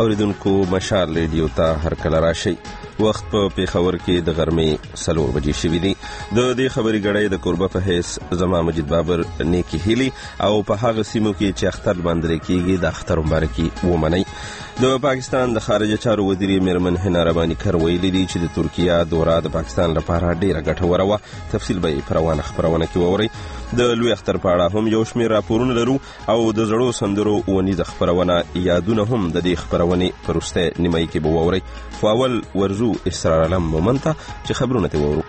اوریدونکو مشال ریډیو ته هر کله راشي. وخت په پیښور کې د غرمې 4 بجې شوي دي. د دې خبري غړې د کوربه په حیث زما مجید بابر نیکی هیلی او په هغه سیمو کې چې اختر باندې کېږي د اختر مبارکي ومني. د پاکستان د خارجه چارو وزیر میرمن حنا ربانی کر ویلي دي چې د ترکیه دوره د پاکستان لپاره ډیره ګټوره وه. تفصیل به پروانه خبرونه کې ووري. د لوی اختر په اړه هم یو شمېر راپورونه لرو او د زړو سندرو ونیزه خبرونه یادونه هم د دې خبرونې په وروستۍ نیمایي کې به ووري. خو اول ورزو اسرار علم مومن ته چې خبرونه ته وورو.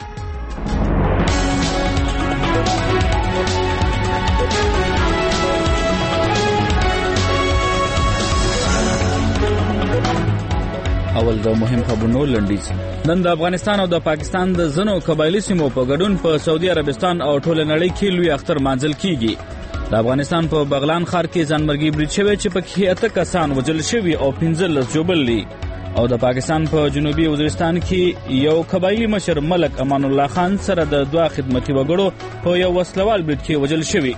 اول د مهم خبرونو لنډیز. نن د افغانستان او د پاکستان د زنو قبایلی سیمو په ګډون په سعودي عربستان او ټول نړۍ کې لوی اختر مانځل کیږي. د افغانستان په بغلان ښار کې ځانمرګي برید شوی چې پکې 8 کسان وژل شوي او 15 ژوبل دي. او د پاکستان په جنوبي وزیرستان کې یو قبایلی مشر ملک امان الله خان سره د 2 خدمتي وګړو په یو وسلوال برید کې وژل شوي.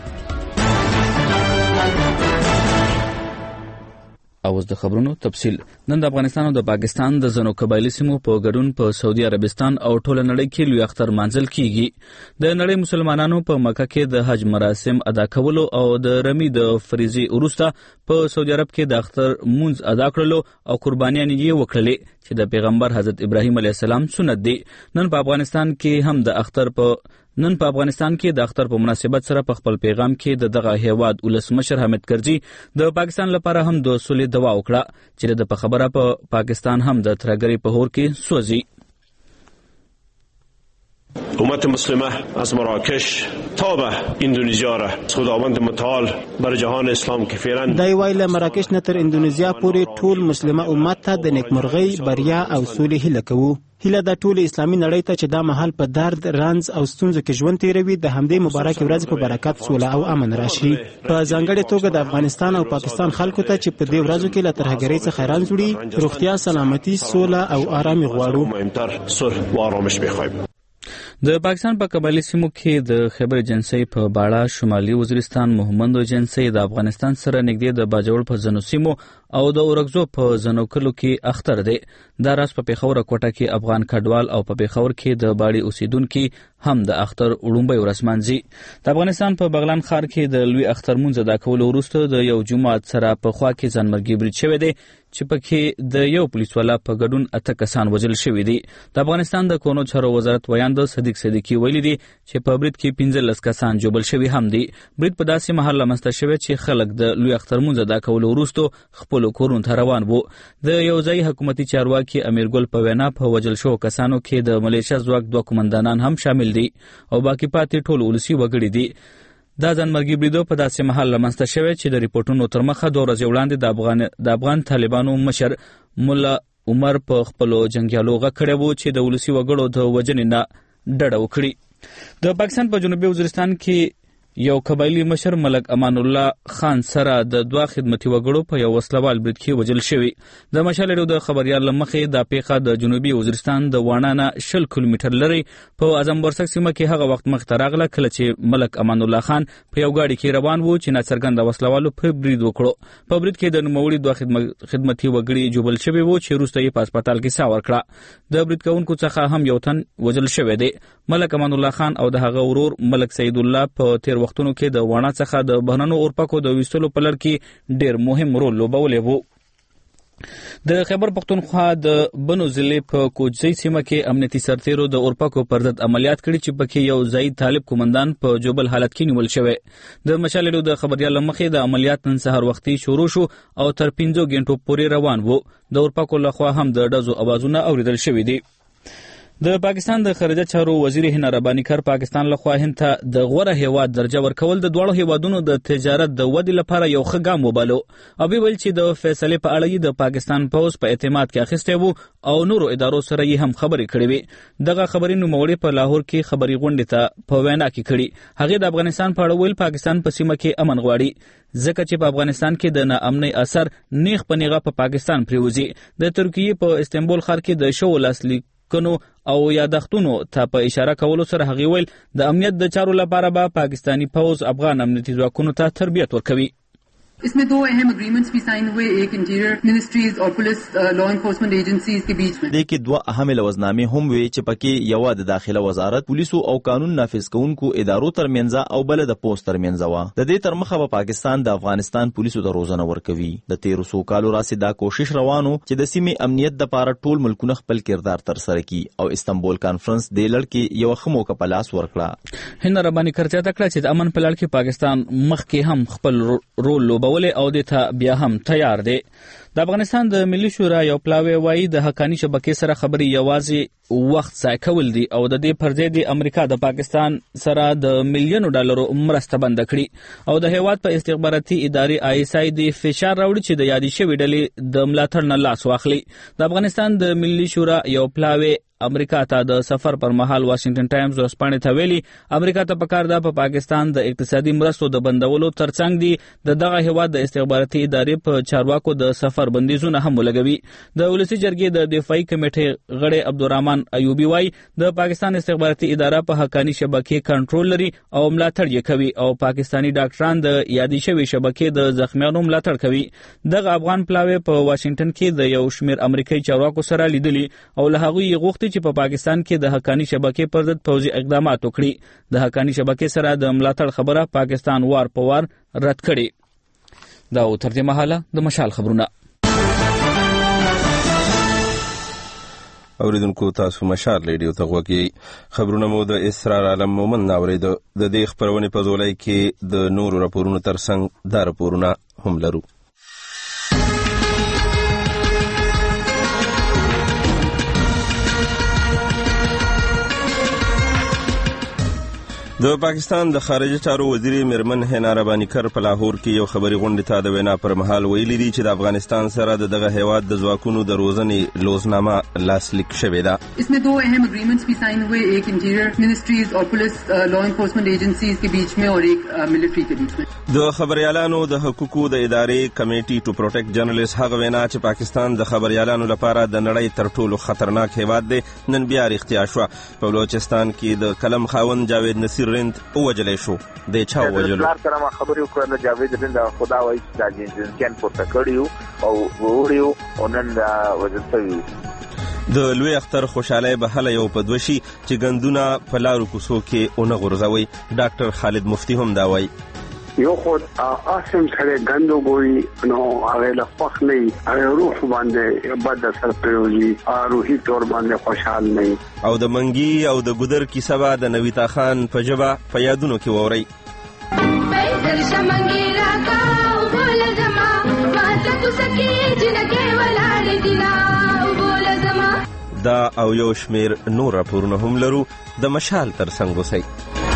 اوس د خبرونو تفصیل. نن د افغانستان او د پاکستان د زنو قبایلی سیمو په ګډون په سعودي عربستان او ټول نړۍ کې لوی اختر مانځل کیږي. د نړۍ مسلمانانو په مکه کې د حج مراسم ادا کولو او د رمی د فریضې وروسته په سعودي عرب کې د اختر مونځ ادا کړلو او قربانیان یې وکړلې چې د پیغمبر حضرت ابراهیم علیه السلام سنت دی. نن په افغانستان کې د اختر په مناسبت سره په خپل پیغام کې د دغه هیواد ولسمشر حامد کرزي د پاکستان لپاره هم د صلح دعا وکړه چې د خبره په پاکستان هم د ترهګرۍ په اور کې سوځي. امت مسلمه از مراکش تا به اندونزیا را خداوند متعال بر جهان اسلام کې فعلا دای ویله مراکش نه تر اندونزیا پورې ټول مسلمه امت ته د نیکمرغۍ بریا او سولې هیله کوو. هیله د ټول اسلامي نړۍ ته چې دا مهال په درد رنځ او ستونزو کې ژوند تیروي د همدې مبارک ورځ په برکت سوله او امن راشي. په ځانګړې توګه د افغانستان او پاکستان خلکو ته چې په دې ورځو کې له ترهګرۍ څخه رنځ وړي روغتیا سلامتي سوله او آرامي غواړو. د پاکستان په قبایلی سیمو کې د خیبر جنسي په باړه شمالي وزیرستان محمد جنسي د افغانستان سره نږدې د باجوړ په زنو سیمو او د اورګزو په زنو کلو کې اختر دی. دا راز په پیښور کوټه کې افغان کډوال او په پیښور کې د باړي اوسیدونکو هم د اختر وړومبي ورسمانځي. د افغانستان په بغلان ښار کې د لوی اختر مونځ ادا کولو وروسته د یو جماعت سره په خوا کې ځانمرګي برید شوی دی چې پکې د یو پولیس والا په ګډون 8 کسان وژل شوي دي. د افغانستان د کونو چارو وزارت ویاند صدیق صدیقی ویلي دي چې په برید کې 15 کسان جوبل شوي هم دي. برید په داسې مهال رامنځته شوی چې خلک د لوی اختر مونځ ادا کولو وروسته خپل کورونو ته روان وو. د یو ځای حکومتي چارواکي امیر ګل په وینا په وژل شوو کسانو کې د ملیشیا ځواک 2 قومندانان هم شامل دي او باقی پاتې ټول ولسی وګړي دي. دا ځانمرګي بریدو په داسې مهال رامنځته شوی چې د ریپورتونو تر مخه 2 ورځې وړاندې د افغان طالبانو مشر مولا عمر په خپل جنگیالو غږ کړی وو چې د ولسی وګړو د وژنې نه ډډه وکړي. د پاکستان په جنوبي وزیرستان کې یو قبایلی مشر ملک امان الله خان سره د 2 خدمتي وګړو په یو وسلوال برید کې وژل شوی. د مشال ریډیو د خبريال لمخې د پیښه د جنوبي وزیرستان د وانانا 10 کیلومتر لري په اعظم ورسک سیمه کې هغه وخت مخ ته راغله کله چې ملک امان الله خان په یو گاډي کې روان وو چې ناڅرګند وسلوالو په برید وکړو. په برید کې د نوموړي 2 خدمتي وګړي جوبل شوی وو چې وروسته یې په هسپتال کې ساه ورکړه. د برید کوونکو څخه هم یو تن وژل شوی دی. ملک امان الله خان او د هغه ورور ملک سید الله په تیر وختونو کې د وانا څخه د بهرنو اورپکو د ویستلو په لړ کې ډیر مهم رول لوبولی وو. د خیبر پختونخوا د بنو ضلع په کوچي سیمه کې امنیتي سرتیرو د اورپکو پر ضد عملیات کړي چې پکې یو ځای طالب قومندان په جوبل حالت کې نیول شوی. د مشال ریډیو د خبريال مخې د عملیات نن سهار وختي شروع شو او تر 15 غنټو پورې روان وو. د اورپکو لخوا هم د ډزو اوازونه اوریدل شوي دي. د پاکستان د خارجه چارو وزیر حنا ربانی کر پاکستان لخوا هند ته د غوره هیواد درجه ورکول د دوړو هیوادونو د تجارت د ودې لپاره یو ښه ګام وبالو. او ویل چې د فیصله په اړه د پاکستان پوز په اعتماد کې اخیسته وو او نورو ادارو سره یې هم خبرې کړې وي. دغه خبرې نوموړي په لاهور کې خبري غونډې ته په وینا کې کړي. هغه د افغانستان په اړه ویل پاکستان په سیمه کې امن غواړي ځکه چې په افغانستان کې د ناامنۍ اثر نیغ په نیغه په پاکستان پریوزي. د ترکیه په استنبول ښار کې د شو لاسلیک کنو او یادښتونو ته په اشاره کولو سره هغه ویل د امنیت د چارو لپاره به پاکستانی پوز افغان امنیتي ځواکونو ته تربیت ورکوي. इसमें 2 अहम एग्रीमेंट्स भी साइन हुए, एक इंटीरियर मिनिस्ट्रीज और पुलिस लॉ एनफोर्समेंट एजेंसीज के बीच में। د کې 2 اهم لوزنامې هم وي چې پکې یو د داخله وزارت پولیسو او قانون نافذ کوونکو ادارو ترمنځ او بل د پوسټ ترمنځ و. د دې تر مخه په پاکستان د افغانستان پولیسو ته روزنه ورکوي. د 1300 کالو راځي دا کوشش روانو چې د سیمې امنیت د پاره ټول ملکونه خپل کردار تر سره کړي او استنبول کانفرنس د لړ کې یو خمو کپلاس ورکړه. هند ربانی کرچا تکړه چې د امن په لړ کې پاکستان مخکې هم خپل رول لوبولې او د ته بیا هم تیار دی. د افغانستان د ملي شورا یو پلاوی وایي د حقانی شبکې سره خبري یوازې وخت ضایع کول دي او د دې پر ضد د امریکا د پاکستان سره د ملیونو ډالرو مرسته بند کړي او د هیواد په استخباراتي ادارې ISI د فشار راوړي چې د یادې شوې ډلې د ملاتړ نه لاس واخلي. د افغانستان د ملي شورا یو پلاوی امریکا ته د سفر پر مهال واشنگټن ټایمز ورسپانې ته ویلي امریکا ته پکار ده په پاکستان د اقتصادي مرستو د بندولو ترڅنګ دي دغه هیواد د استخباراتي ادارې په چارواکو د سفر بندیزونه هم ولګوي. د ولسی جرګې د دفاعي کمیټې غړي عبدالرحمن ایوبی وایي د پاکستان استخباراتي اداره په حقانی شبکې کنټرول لري او ملاتړ یې کوي او پاکستانی ډاکټران د یادې شوې شبکې د زخمیانو ملاتړ کوي. دغه افغان پلاوی په واشنگټن کې د یو شمېر امریکایي چارواکو سره لیدلي او له هغوی غوښتي چې په پاکستان کې د حقانی شبکې پر ضد پوځي اقدامات وکړي. د حقانی شبکې سره د ملاتړ خبره پاکستان وار په وار رد کړي. دا تر دې مهاله د مشال خبرونه. اوریدونکو تاسو مشال ریډیو ته غوږی خبرونه مو د اسرار عالم مومن ناورید. د دې خبرونه په ځولای کې د نورو راپورونو ترڅنګ دا راپورونه هم لرو. د پاکستان د خارجه چارو وزیر میرمن هنا ربانی کر په لاهور کې یو خبري غونډه ته د وینا پر مهال ویلي دي چې د افغانستان سره دغه هیواد د ځواکونو د روزنې لوزنامه لاسلیک شوې ده. इसमें 2 अहम एग्रीमेंट्स भी साइन हुए, एक इंटीरियर मिनिस्ट्रीज और पुलिस लॉ एनफोर्समेंट एजेंसीज के बीच में और एक मिलिट्री के बीच में. د خبريالانو د حقوقو د ادارې کمیټي ټو پروټیکټ جرنالست هغه وینا چې پاکستان د خبريالانو لپاره د نړۍ تر ټولو خطرناک هیواد دی نن بیا اړتیا شو. په بلوچستان کې د قلم خاوند جاوید نصیر رند وجلې شو. د چا وجلو لار سره ما خبرې وکړه جاوید رند خدا وایي چې د جنسیان پورته کړیو او وړیو او نن وجل شوی. د لوی اختر خوشاله به هله یو پدوشي چې غندونه په لارو کوڅو کې اون غورځوي. ډاکټر خالد مفتی هم دا وایي یو خود آسم سره غندو ګوي نو هغه له فخ نه هغه روح باندې بد اثر پروزي روحي تور باندې خوشحال نه او د منګي او د ګودر کیسه به د نویتا خان په جبا په یادونو کې ووري. دا او یو شمیر نور راپورونه هم لرو. د مشال تر څنګ وسی.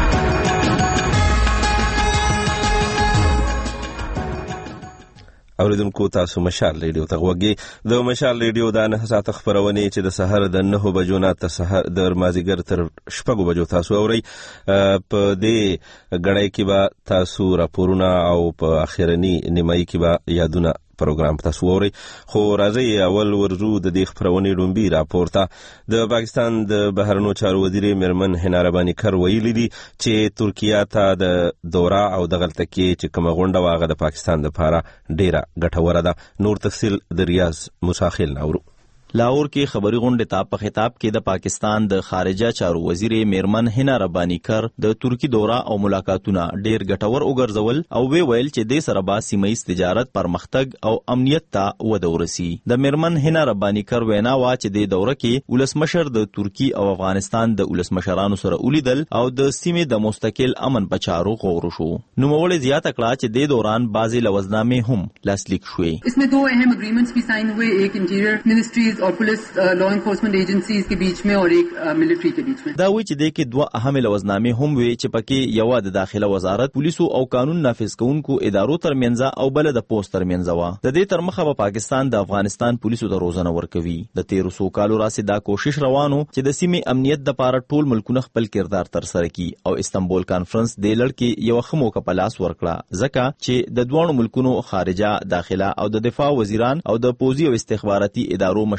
اوریدونکو تاسو مشال ریډیو ته غوږی. د مشال ریډیو د 9 ساعت خبرونه چې د سحر د 9 بجو نه تر سحر د مازیګر تر 6 بجو تاسو اورئ. په دې غړای کې به تاسو راپورونه او په اخرنی نیمایي کې به یادونه پروګرام تاسو اورئ. خو راځي اول ورزو د دې خبرونه لومبي راپورته. د پاکستان د بهرنیو چارو وزیر میرمن هنا ربانی کر ویلي دي چې ترکیه ته د دورا او د غلطکی چې کوم غونډه واغه د پاکستان لپاره ډیره ګټوره ده. نور تفصیل د ریاض مساخیل ناورو. لاهور کې خبري غونډه ته په خطاب کې د پاکستان د خارجه چارو وزیر میرمن هنا ربانی کر د ترکی دورا او ملاقاتونه ډیر ګټور وګرځول او ویل چې د سره با سیمه‌ایز تجارت پرمختګ او امنیت ته وده ورسي. د میرمن هنا ربانی کر وینا وا چې د دوره کې ولسمشر د ترکی او افغانستان د ولسمشرانو سره ولیدل او د سیمې د مستقل امن په چارو غور شو. نو مولې زیاته کړه چې د دوران بازي لوزنامې هم لاسلیک شوې. इसमें 2 अहम एग्रीमेंट्स भी साइन हुए, एक इंटीरियर मिनिस्ट्रीज और पुलिस लॉ एनफोर्समेंट एजेंसीज के बीच में और एक मिलिट्री के बीच में. دا وی چې د کې 2 اهم لوزنامې هم وي چې پکې یو د داخله وزارت پولیسو او قانون نافذ کوونکو ادارو ترمنځ او بل د پوسټ ترمنځ و. د دې تر مخه په پاکستان د افغانستان پولیسو ته روزنه ورکوي. د 1300 کالو راځي دا کوشش روانو چې د سیمې امنیت د پاره ټول ملکونه خپل کردار تر سره کړي او استنبول کانفرنس د لړ کې یو خمو کپلاس ورکړه ځکه چې د دوه ملکونو خارجه داخله او د دفاع وزیران او د پوځي او استخباراتي ادارو مشران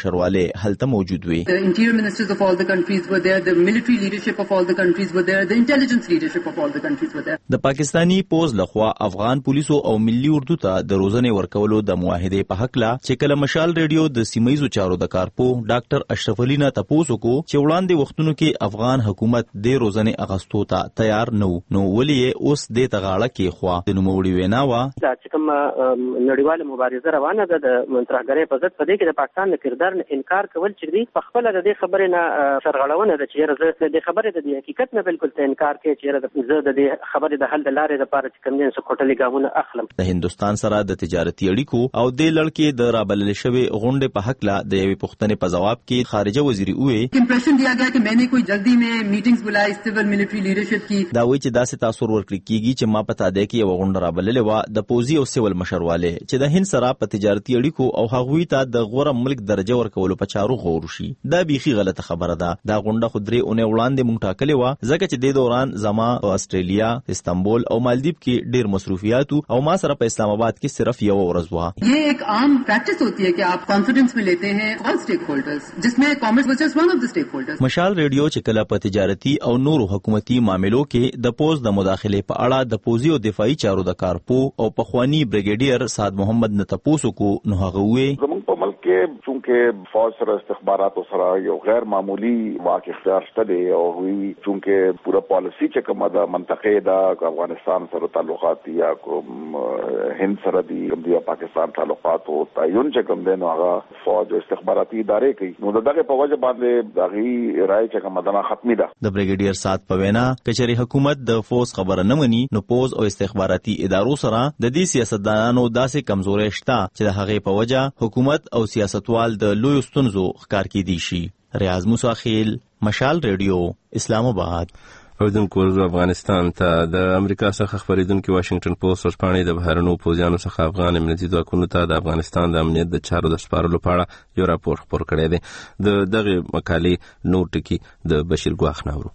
مشرواله هلته موجود وي. The interior ministers of all the countries were there, the military leadership of all the countries were there, the intelligence leadership of all the countries were there. د پاکستانی پوز لخوا افغان پولیسو او ملي اردو ته د روزنې ورکولو د معاهده په حق لا چې کله مشال ریډیو د سیمایي چارو د کارپو ډاکټر اشرف علي نه تاسو کو چې وړاندې وختونو کې افغان حکومت د روزنې اغستو ته تیار نو ولې اوس د تغاړه کې خوا د نوموړي وینا وا چې کوم نړیواله مبارزه روانه ده د منترګرې په ضد په دې کې د پاکستان د کردار نه انکار کول چې دی په خپل د دې خبرې نه سرغړونه ده چې د خبرې د حقیقت نه بالکل ته انکار کوي چې زه د دې خبرې د حل د لارې لپاره چې کوم دین څه کوټلې ګامونه اخلم. د هندستان سره د تجارتي اړیکو او د لړکې د رابلل شوی غونډې په حق لا د یوې پوښتنې په جواب کې خارجه وزیر وې امپریشن دیا گیا کہ میں نے کوئی جلدی میں میټینګز بلای سیول ملټری لیډرشپ کی دا وایي چې داسې تاثیر ورکړي کیږي چې ما پتا ده کې یو غونډه رابللې و د پوزي او سیول مشرواله چې د هند سره په تجارتي اړیکو او هغوی ته د غوړه ملک درجه ورکولو په چارو غور شي. دا بيخي غلطه خبره ده. دا غونډه خودري اونې وړاندې مونږ ټاکلې و ځکه چې د دوران زما په استرالیا، استنبول او مالدیپ کې ډېر مصروفیات او ما سره په اسلام آباد کې صرف یو ورځ و. یہ ایک عام پریکٹس ہوتی ہے کہ آپ کانفیڈنس میں لیتے ہیں آل اسٹیک ہولڈرز جس میں کامرس واز جسٹ ون آف دی اسٹیک ہولڈرز. مشال ریډیو چې کله په تجارتي او نورو حکومتي معاملو کې د پوز د مداخله په اړه د پوزي او دفاعي چارو د کارپو او پخوانی بریګیډیر سعد محمد نه تاسو کو نو هغه وې زموږ په ملک کې چونکه فوج سره استخبارات سره یو غیر معمولی واقع اختیار شته او وی چونکه پورا پالیسی چې کومه د منطقې د افغانستان سره تعلقات یا کوم هند سره دی پاکستان تعلقات او تعین چې کوم دین هغه فوج او استخباراتي ادارې کوي نو دغه په وجه باندې دغه رائے چې کومه دنا ختمي ده. د بریګیډیر سعد په وینا کچري حکومت د فوز خبره نه مني نو پوز او استخباراتي ادارو سره د دې سیاستدانانو داسې کمزوري شته چې د هغه په وجه حکومت او سیاستوال د لوی ستونزو ښکار کیدي شي. ریاض موسی خیل، مشال ریډیو، اسلام آباد. اوردونکو افغانستان ته د امریکا څخه خبرېدونکي واشنگټن پوسټ ورځپاڼې د بهرنیو پوځیانو څخه افغان امنیتي ځواکونو ته د افغانستان د امنیت د چارو د سپارلو په اړه یو راپور خپور کړی دی. د دغه مقالې نور ټکي د بشیر ګواخ ناورو.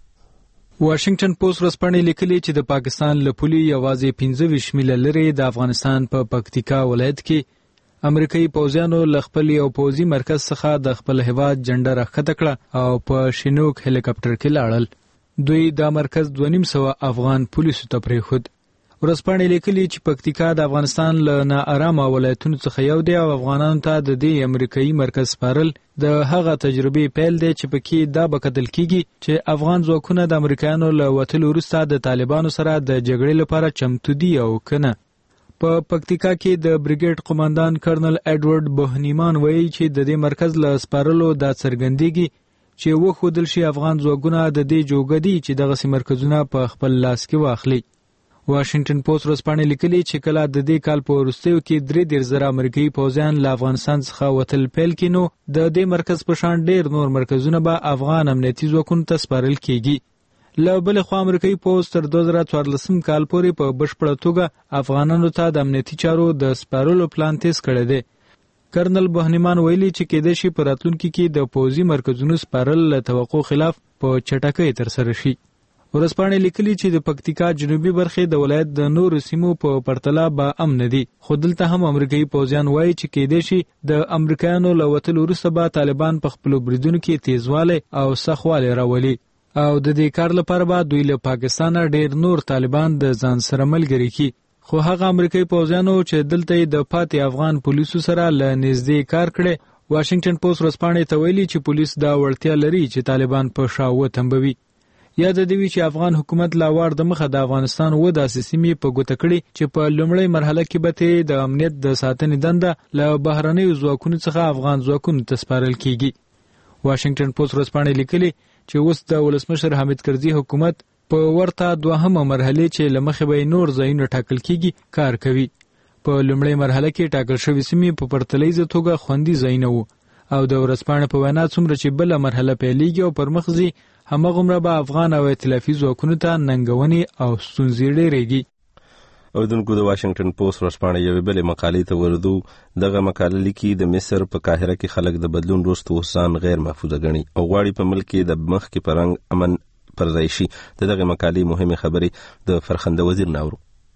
واشنگټن پوسټ ورځپاڼې لیکلي چې د پاکستان له پولي یوازې 25 میله لري د افغانستان په پکتیکا ولایت کې امریکایي پوځیانو له خپل یو پوځي مرکز څخه د خپل هیواد جنډه راښکته کړه او په شینوک هلیکاپټر کې لاړل. دوی دا مرکز 250 افغان پولیسو ته پرېښود. ورځپاڼې لیکلي چې پکتیکا د افغانستان له ناارامه ولایتونو څخه یو دی او افغانانو ته د دې امریکایي مرکز سپارل د هغه تجربې پیل دی چې پکې دا به کتل کیږي چې افغان ځواکونه د امریکایانو له وتلو وروسته د طالبانو سره د جګړې لپاره چمتو دي او کنه. په پکتیکا کې د بریګیډ قوماندان کرنل ایډورډ بهنیمان وایي چې د دې مرکز له سپارلو دا څرګندېږي چې وښودل شي افغان ځواکونه د دې جوګه دي چې دغسې مرکزونه په خپل لاس کې واخلي. واشنگټن پوسټ ورځپاڼې لیکلي چې کله د دې کال په وروستیو کې 3,000 امریکایي پوځیان له افغانستان څخه وتل پیل کړي نو د دې مرکز په شان ډېر نور مرکزونه به افغان امنیتي ځواکونو ته سپارل کیږي. له بلې خوا امریکایي پوځ تر 2014 کال پورې په بشپړه توګه افغانانو ته د امنیتي چارو د سپارلو پلان تیز کړی دی. کرنل بهنیمان ویلي چې کېدای شي په راتلونکي کې د پوځي مرکزونو سپارل له توقع خلاف په چټکۍ ترسره شي. ورځپاڼې لیکلي چې د پکتیکا جنوبي برخې د ولایت د نورو سیمو په پرتله به امن دي خو دلته هم امریکایي پوځیان وایي چې کېدای شي د امریکایانو له وتلو وروسته به طالبان په خپلو بریدونو کې تیزوالی او سخوالی راولي او د دې کار لپاره به دوی له پاکستانه ډېر نور طالبان د ځان سره ملګري کړي. خو هغه امریکایي پوځیانو چې دلته د پاتې افغان پولیسو سره له نږدې کار کړی واشنگټن پوسټ ورځپاڼې ته ویلي چې پولیس دا وړتیا لري چې طالبان په شا وتمبوي. یاد دی چې افغان حکومت لا وار د مخه د افغانستان داسې سیمې په ګوته کړي چې په لومړۍ مرحله کې به د امنیت د ساتنې دنده له بهرنیو ځواکونو څخه افغان ځواکونو ته سپارل کیږي. واشنگټن پوسټ ورځپاڼې لیکلي چې اوس د ولسمشر حامد کرزي حکومت په ورته دوهمه مرحله چې لمخې به نور ځایونه ټاکل کیږي کار کوي. په لومړۍ مرحله کې ټاکل شوی سیمې په پرتلیزه توګه خوندي ځایونه وو او د ورځپاڼې په وینا څومره چې بله مرحله پیلیږي او پرمخ ځي هماغومره به افغان او ائتلافي ځواکونو ته ننګونې او ستونزې ډېرېږي. اوردونکو د واشنگټن پوسټ ورځپاڼې یوې بلې مقالې ته ورودو. دغه مقاله لیکي د مصر په قاهره کې خلک د بدلون وروسته ځان غیر محفوظه ګڼي او غواړي په ملک کې د مخکې په رنګ امن پر ځای شي. دغه مقالې مهمه خبرې د فرخنده وزیر ناورو.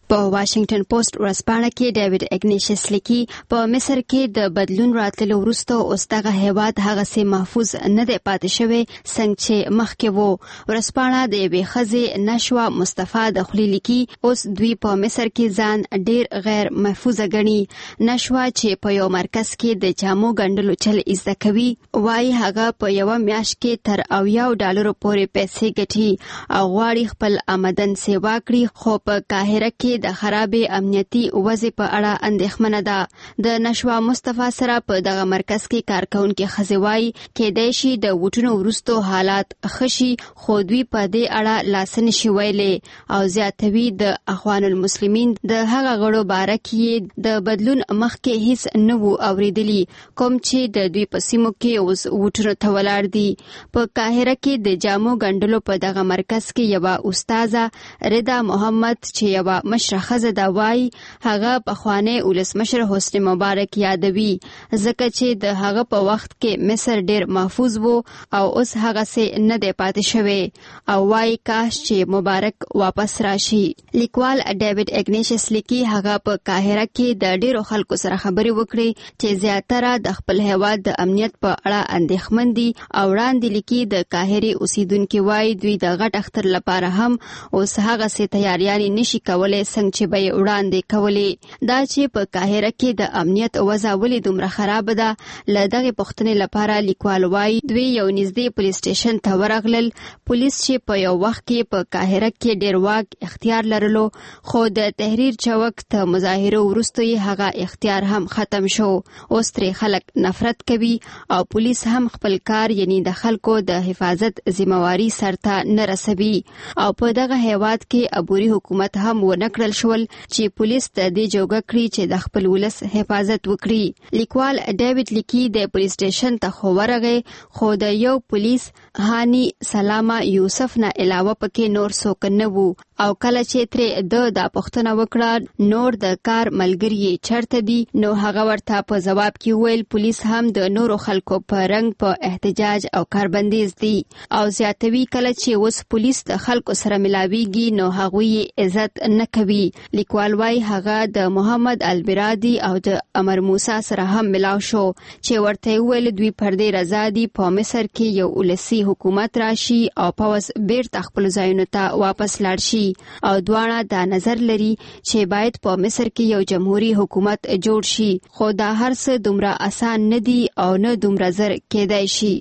په واشنگټن پوسټ ورځپاڼه کې ډیوډ اګنیشس لیکي په مصر کې د بدلون راتلو وروسته اوس دغه هیواد هغسې محفوظ نه دی پاتې شوی څنګه چې مخکې وو. ورځپاڼه د یوې ښځې نشوه مصطفی د خولې لیکي اوس دوی په مصر کې ځان ډیر غیر محفوظه ګڼي. نشوه چې په یو مرکز کې د جامو ګنډلو چل زده کوي وایي هغه په یوه میاشت کې تر $90 پورې پیسې ګټي او غواړي خپل آمدن سیوا کړي، خو په قاهره کې د خرابې امنیتي وضع په اړه اندېښمنه ده. د نشوه مصطفی سره په دغه مرکز کې کارکونکي ښځې وایي کېدای شي د ووټونو وروستو حالات ښه شي، خو دوی په دې اړه لاس نشي ویلی او زیاتوي د اخوان المسلمین د هغه غړو باره کې د بدلون مخکې هیڅ نه وو اورېدلي کوم چې د دوی په سیمو کې اوس ووټونو ته ولاړ دي. په قاهره کې د جامو ګنډلو په دغه مرکز کې یوه استاذه رضا محمد چې یوه مشره ښځه ده وایي هغه پخوانی ولسمشر حسنی مبارک یادوي ځکه چې د هغه په وخت کې مصر ډیر محفوظ وو او اوس هغسې نه دی پاتې شوی او وایي کاش چې مبارک واپس راشي. لیکوال ډیوډ اګنیشس لیکي هغه په قاهره کې د ډیرو خلکو سره خبرې وکړي چې زیاتره د خپل هیواد د امنیت په اړه اندېښمن دي او وړاندې لیکي د قاهرې اوسیدونکي وایي دوی د غټ اختر لپاره هم اوس هغسې تیاریانې نشي کولی څنګه چې به یې وړاندې کولې. دا چې په قاهره کې د امنیت وضع ولې دومره خرابه ده له دغې پوښتنې لپاره لیکوال وایي دوی یو نږدې پولیس سټیشن ته ورغلل. پولیس چې په یو وخت کې په قاهره کې ډیر واک اختیار لرلو خو د تحریر چوک ته مظاهرو وروسته یې هغه اختیار هم ختم شو. اوس ترې خلک نفرت کوي او پولیس هم خپل کار یعنی د خلکو د حفاظت ذمہواری سرته نه رسوي او په دغه هیواد کې عبوري حکومت هم ونه کړل شول چې پولیس ته دې جوګه کړي چې د خپل ولس حفاظت وکړي. لیکوال ډیوډ لیکي د پولیس سټیشن ته خو ورغی خو د یو پولیس هانی سلامه یوسف نه علاوه پکې نور څوک نه وو او کله چې ترې دا پوښتنه وکړه نور د کار ملګري چرته دي نو هغه ورته په ځواب کې ویل پولیس هم د نورو خلکو په رنګ په احتجاج او کاربندیز دي او زیاتوي کله چې اوس پولیس د خلکو سره ملاویږي نو هغوی عزت نه کوي. لیکوال وایي هغه د محمد البرادي او د امر موسی سره هم ملاو شو چې ورته ویل دوی پر دې رضا دي په مصر کې یو ولسي حکومت راشي او پوځ بیرته خپل ځایونو ته واپس لاړ شي او دواړه دا نظر لري چې باید په مصر کې یو جمهوریت حکومت جوړ شي خو دا هر څه دومره آسان نه دي او نه دومره زر کېدای شي.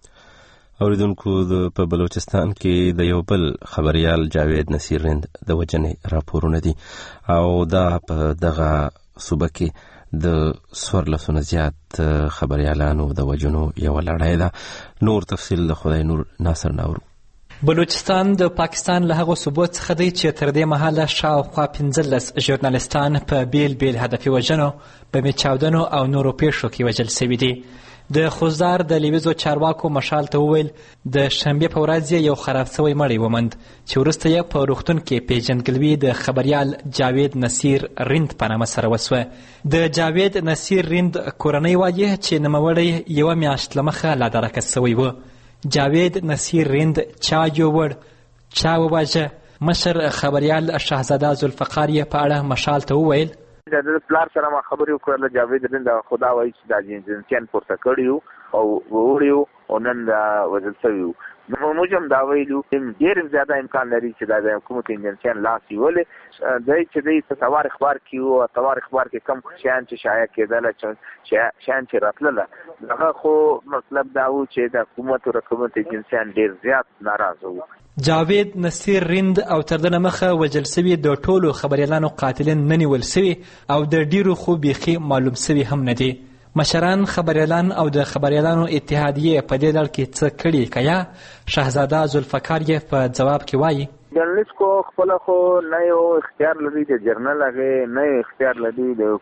اوریدونکو په بلوچستان کې د یو بل خبريال جاوید نصیر رند د وجنې راپورونه دي او دا په دغه صوبه کې د 14 زیات خبريالانو د وجنو یو لړۍ ده. نور تفصیل د خدای نور ناصر ناورو. بلوچستان د پاکستان له هغو صوبو څخه دی چې تر دې مهاله شاوخوا 15 ژورنالستان په بیل بیل هدفي وژنو بمې چاودنو او نورو پیښو کې وژل شوي دي. د خوزدار د لیویزو چارواکو مشال ته وویل د شنبې په ورځ یو خراب شوی مړی وموند چې وروسته یې په روغتون کې پیژندګلوي د خبريال جاوید نصیر رند په نامه سره وسوه. د جاوید نصیر رند کورنۍ وایي چې نوموړی یوه میاشت له مخه لا درکه شوی و. جاوید نصیر رند چا یووړ چا وواژه. مشر خبريال شهزاده ذوالفقار یې په اړه مشال ته وویل د پلار سره ما خبرې وکړله جاوید رند خدا وایي چې دا جنسیان پورته کړي او وړي او نن وژل شوي وو. موږ هم دا ویلو ډېر زیاته امکان لري چې دا د حکومت جنسیان لاس نیولې دی چې دی په سوار اخبار کې وو. سوار اخبار کې کم شیان چې شایع کېدله شیان چې راتلله هغه خو مطلب دا و چې د حکومت او حکومت جنسیان ډېر زیات ناراضه وو. جاوید نصیر رند او تر دنه مخه وژل شوي د ټولو خبريالانو قاتلین نه نیول شوي او د ډیرو خو بیخي معلوم شوي هم نه دي. مشران خبريالان او د خبريالانو اتحادیه په دې لړ کې څه کړي که یا شهزاده ذوالفقار یې په ځواب کې وایي جرنالیست کو خپل خو نه یو اختیار لري د جرنال هغه نه اختیار لري د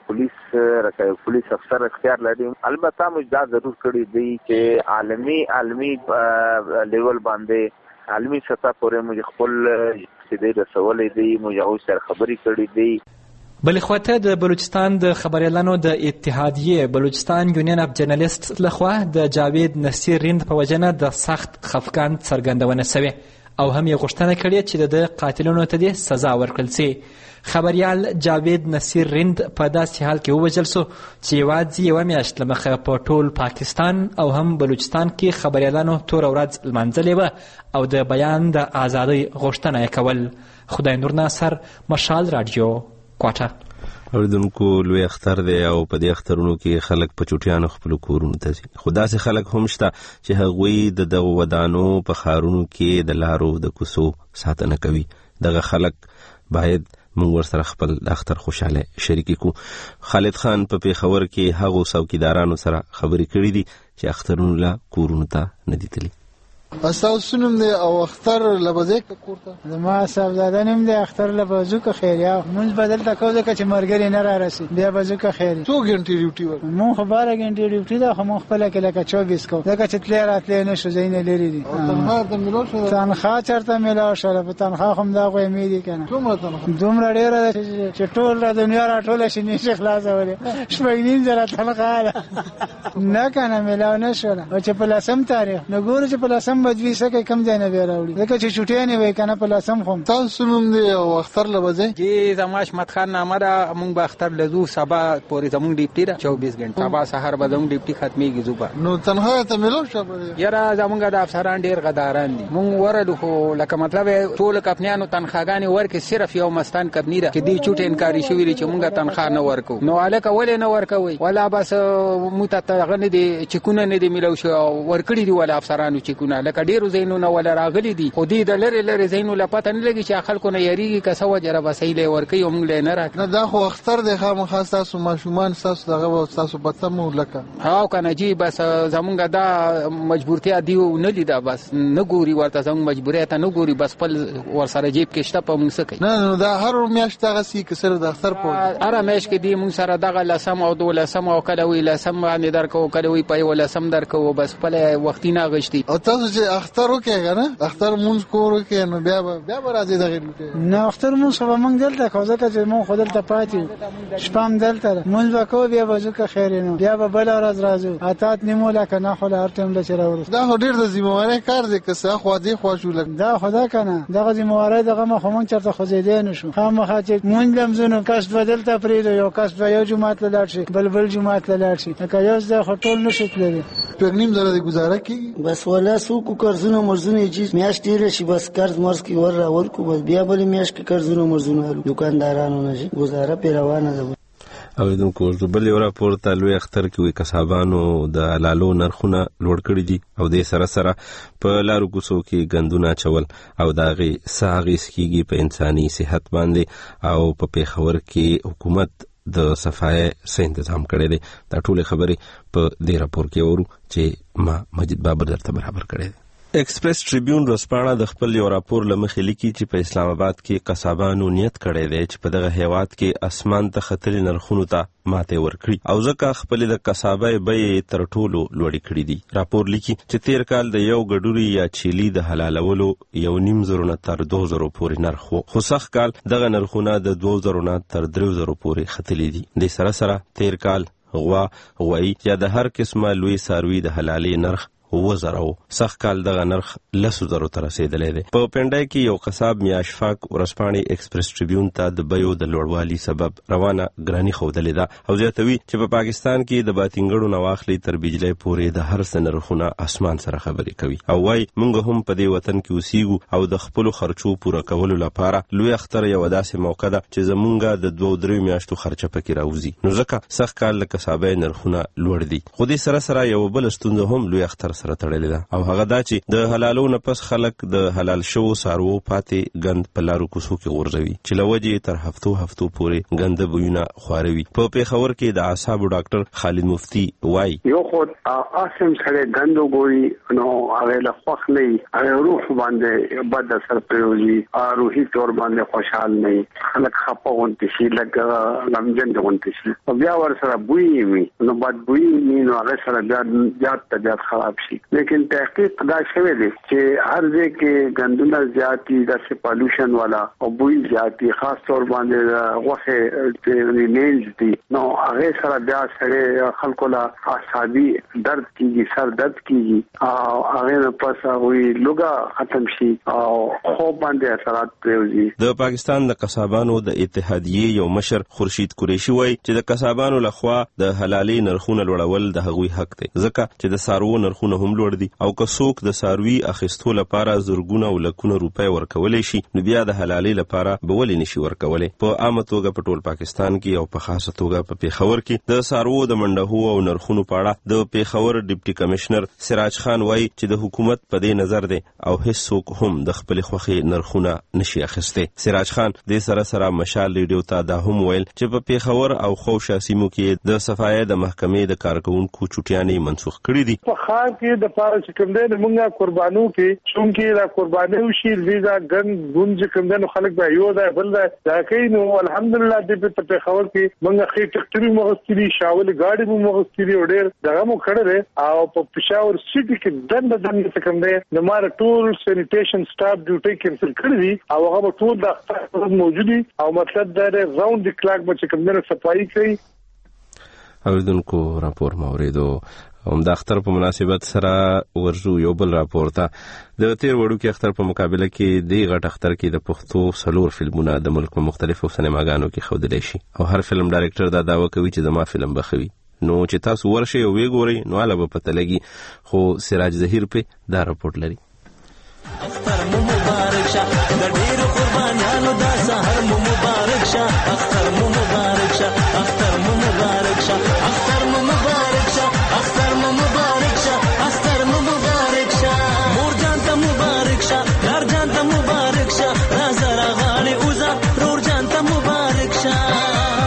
پولیس افسر اختیار لري. البته موږ دا ضرور کړی دی چې عالمي لیول باندې عالمي سطح پورې موږ خپل سیدې رسولې دي موږ هغوی سره خبرې کړې دي. بلې خواته د بلوچستان د خبريالانو د اتحادیې بلوچستان یونین اف جرنالیست لخوا د جاوید نصیر رند په وجنه د سخت خفګان څرګندونه شوې. او هم یې غوښتنه کړې چې د قاتلونو ته دې سزا ورکړل شي. خبریال جاوید نصیر رند په داسې حال کې ووژل شو چې یوازې یوه میاشت له مخه په ټول پاکستان او هم بلوچستان کې خبریالانو توره ورځ لمانځلې وه او د بیان د ازادۍ غوښتنه یې کول. خدای نور ناصر، مشال رادیو، کوټه. اوریدونکو، لوی اختر دی او په دې اخترونو کې خلک په چوټیانو خپلو کورونو ته ځي، خو داسې خلک هم شته چې هغوی د دغو ودانو په ښارونو کې د لارو د کوڅو ساتنه کوي. دغه خلک باید موږ ورسره خپل اختر خوشاله شریکي کو. خالد خان په پیښور کې هغو څوکیدارانو سره خبرې کړې دي چې اخترونو له کورونو ته نه دي تللي. اساس نوم دی او اختر لبازه کوړه زما صاحبزاده نوم دی اختر لبازو که خیریا مونږ بدل تکو ځکه چې مرګري نه را رسي بیا بازو که خیر 2 غنټې ډیوټي ور مون خبره غنټې ډیوټي دا خو مون خپل کې لکه 24 کو ځکه چې تل راتلې نه شو زین لري دي تنخواه ته ملو شو تنخواه چرته ملو شو په تنخواه هم دا غوې مې دي کنه دومره ډیره چې ټول د دنیا را ټول شي نشي خلاصوله شپږ زره تنخواه نه کنه ملو نه شو او چې په لاسم تاریخ نګور چې په لاسم بدوي سکه کم ځای نه بیا راوړي لکه چې چټیا نه وای کنه په لاسم خو تاسو نوم دی او اختر لبازه جی زماش مت خان نامه دا مونږ به اختر لزو سبا پورې زمونږ ډیپټي را 24 غنټه سبا سحر به زمونږ ډیپټي ختميږي زوبا نو تنها ته ملو شبه یاره زمونږ د افسران ډیر غداران دي مونږ ورلو خو لکه مطلب ټول کپنیانو تنخواګانی ورکه صرف یو مستان کپنی ده چې دی چټ انکاری شوی چې مونږه تنخوا نه ورکو نو الکه ولې نه ورکوي ولا بس متته غنه دي چکونه نه دي ملو شو ورکړي دي ولا افسرانو چکونه لکه ډیرو زینونه ولا راغلي دي خو دې د لری زینو لپاره نه لګي چې خلکو نه یریږي که سو جره وسیله ورکي هم نه راک نه دا خو اختر د خامخا تاسو ماشومان تاسو دغه تاسو پتمو لکه هاو کنه جی بس زمونږ دا مجبورتیا دی نه لیدا بس نه ګوري ورته زموږ مجبوریت نه ګوري بس خپل ورسره جیب کې شته په موږ څه کوي نه دا هر میاشت هغه سي کې سره د اختر په هر میاشت کې دی موږ سره دغه لسم او دولسم او کله وی لسم باندې درکو کله وی په ولسم درکو بس خپل وختي نه غشتي او تاسو چې اختر وکړئ نه اختر مونږ کورو کې نو بیا راځي دغه نه اختر مونږ خو مونږ دلته کوزه چې مونږ خو دلته پاتې شپام دلته مونږ وکاو بیا وځو که خیر نو بیا به بل ورځ راځو اتات نیمو لکه نه خو هر ټیم له چر ورس دا ډیر د ذمہواری کار دی که څه خو دې خو شو لګ دا خدا کنه دغه ذمہواری دغه مخ مونږ چرته خو زیدې نشو خامخا چې مونږ لمزونو کس بدلته پرې یو کس به یو جماعت لاړ شي بل جماعت لاړ شي که یو ځای خو ټول نشي تللی پرنیم زره د گزاره کی بس ولا سو کو قرضونه مرزونه چې میاش تیر شي بس قرض مرز کی ور راول کو بس بیا بل میاش کې قرضونه مرزونه دکاندارانو نه گزاره پیروانه ده. اوریدونکو بل یو راپورته لوی اختر کې وي کسابانو د لالو نرخونه لوړ کړي دي او د سره په لارو کوڅو کې غندونه چول او داغي ساغیس کیږي په انساني صحت باندې او په پیښور کې حکومت د صفای سه تنظیم کړي دي. دا ټول خبرې په دې راپور کې ورو چې ما مجید بابر درته برابر کړي دي. ایکسپریس ټریبیون ورځپاڼه د خپل یو راپور لمخې لیکي چې په اسلام آباد کې قصابانو نیت کړی دی چې په دغه هیواد کې اسمان ته ختلي نرخونو ته ماته ورکړي او ځکه خپل د قصابای بیې تر ټولو لوړې کړې دي. راپور لیکي چې تیر کال د یو ګډوري یا چيلي د حلالولو 1.5 تر 2,000 پورې نرخ خو سخت کال دغه نرخونه د 2,000 تر 3,000 پورې ختلي دي. د سره تیر کال غوای یا د هر قسمه لوی ساروي د حلالي نرخ 2,000 سخت کال دغه نرخ 10,000 ته رسیدلې ده. په پندای کې یو قصاب میاشفاق ورځپاڼې ایکسپریس ټریبیون ته د بیو د لوړوالي سبب روانه ګرانی خودلې ده او زیاتوي چې په پاکستان کې د باتینګړو نواخلي تر بجلی پورې د هر سنرخونه اسمان سره خبرې کوي او وايي موږ هم په دې وطن کې اوسېږو او د خپل خرچو پوره کولو لپاره لوی اختر یو داسې موقع ده چې زمونږ د 2-3 میاشتو خرچه پکې راوځي. نو ځکه سخت کال له قصابې نرخونه لوړ دي. خو دې سره یو بل ستونزه هم لوی اختر سره تړلې ده او هغه دا چې د حلالو نه پس خلک د حلال شو سارو پاتې غند په لارو کوڅو کې ورځوي چې لوجه تر هفتو پورې غند بوینه خوروي. په پیښور کې د اعصاب ډاکټر خالد مفتی وای یو خود اسم سره غندو ګوري نو هغه له خوښ نه هغه روح باندې بد اثر پروزي روحي تور باندې خوشحال نه خلک خپه ونتي شي لکه لمجن ونتي شي بیا ور سره بوئی وي نو بد بوئی نو هغه سره بیا طبيعت خراب شي شي. لیکن تحقیق دا شوی دی چې هر ځای کې غندونه زیاتی د پالوشن والا او بوی زیاتی خاص طور باندې غوښه نیلز دي نو هغه سره بیا سره خلکو لا اعصابي درد کیږي سر درد کیږي او هغه نه پس وی لوګه ختم شي او خو باندې اثرات پروزي. د پاکستان د قصابانو د اتحادیې یو مشر خورشید قریشي وایي چې د قصابانو لخوا د حلالي نرخونه لوړول د هغوی حق دی ځکه چې د سارو نرخونه هم لوړ دي او که څوک د ساروي اخیستو لپاره زرګونه او لکونه روپۍ ورکولای شي نو بیا د حلالي لپاره به ولې نشي ورکولای. په عامه توګه په ټول پاکستان کې او په خاصه توګه په پیښور کې د سارو د منډهو او نرخونو په اړه د پیښور ډیپټي کمشنر سراج خان وایي چې د حکومت په دې نظر دی او هیڅوک هم د خپل خوښي نرخونه نشي اخیسته. سراج خان د سره مشال ریډیو ته دا هم ویل چې په پیښور او خوشا سیمو کې د صفایي د محکمې د کارکونکو چټیانې منسوخ کړې دي. په خار کې د پاره چې کوم دی موږ قربانو کې څنګه دا قرباني وشي ویزا ګن ګونځ کوم دی خلک به یو دا بل دا کوي نو الحمدلله د په پیښور کې موږ خې ټکټري مغستري شاول گاډي مو مغستري وړر دغه مو کړل او په پېښور سټي کې دند کوم دی نو مار ټول سینیټیشن سټاف ډیوټي کینسل کړی او هغه ټول د موجودي او مطلب دا راوند د کلاک بچ کوم نه صفایي کوي. اوریدونکو راپور موریدو هم د اختر په مناسبت سره ورجو یو بل راپور ته د تیر وړو کې اختر په مقابله کې د غټ اختر کې د پښتو سلور فلمونه د ملک په مختلفو سینماګانو کې ښودل شي او هر فلم ډایرکټر دا دعوه کوي چې زما فلم بخوي نو چې تاسو ورشئ او وګورئ نو علاوه پته لګي خو سراج ظهیر په دا راپورټ لري. اختر مو مبارک شه د ډیرو قربانیانو دا سحر مو مبارک شه اختر مو مبارک شه اختر مو مبارک شه اختر مو مبارک شه اختر مو مبارک شه اختر مو مبارک شه مور جان ته مبارک شه لار جان ته مبارک شه نظر غالي اوزا رور جان ته مبارک شه.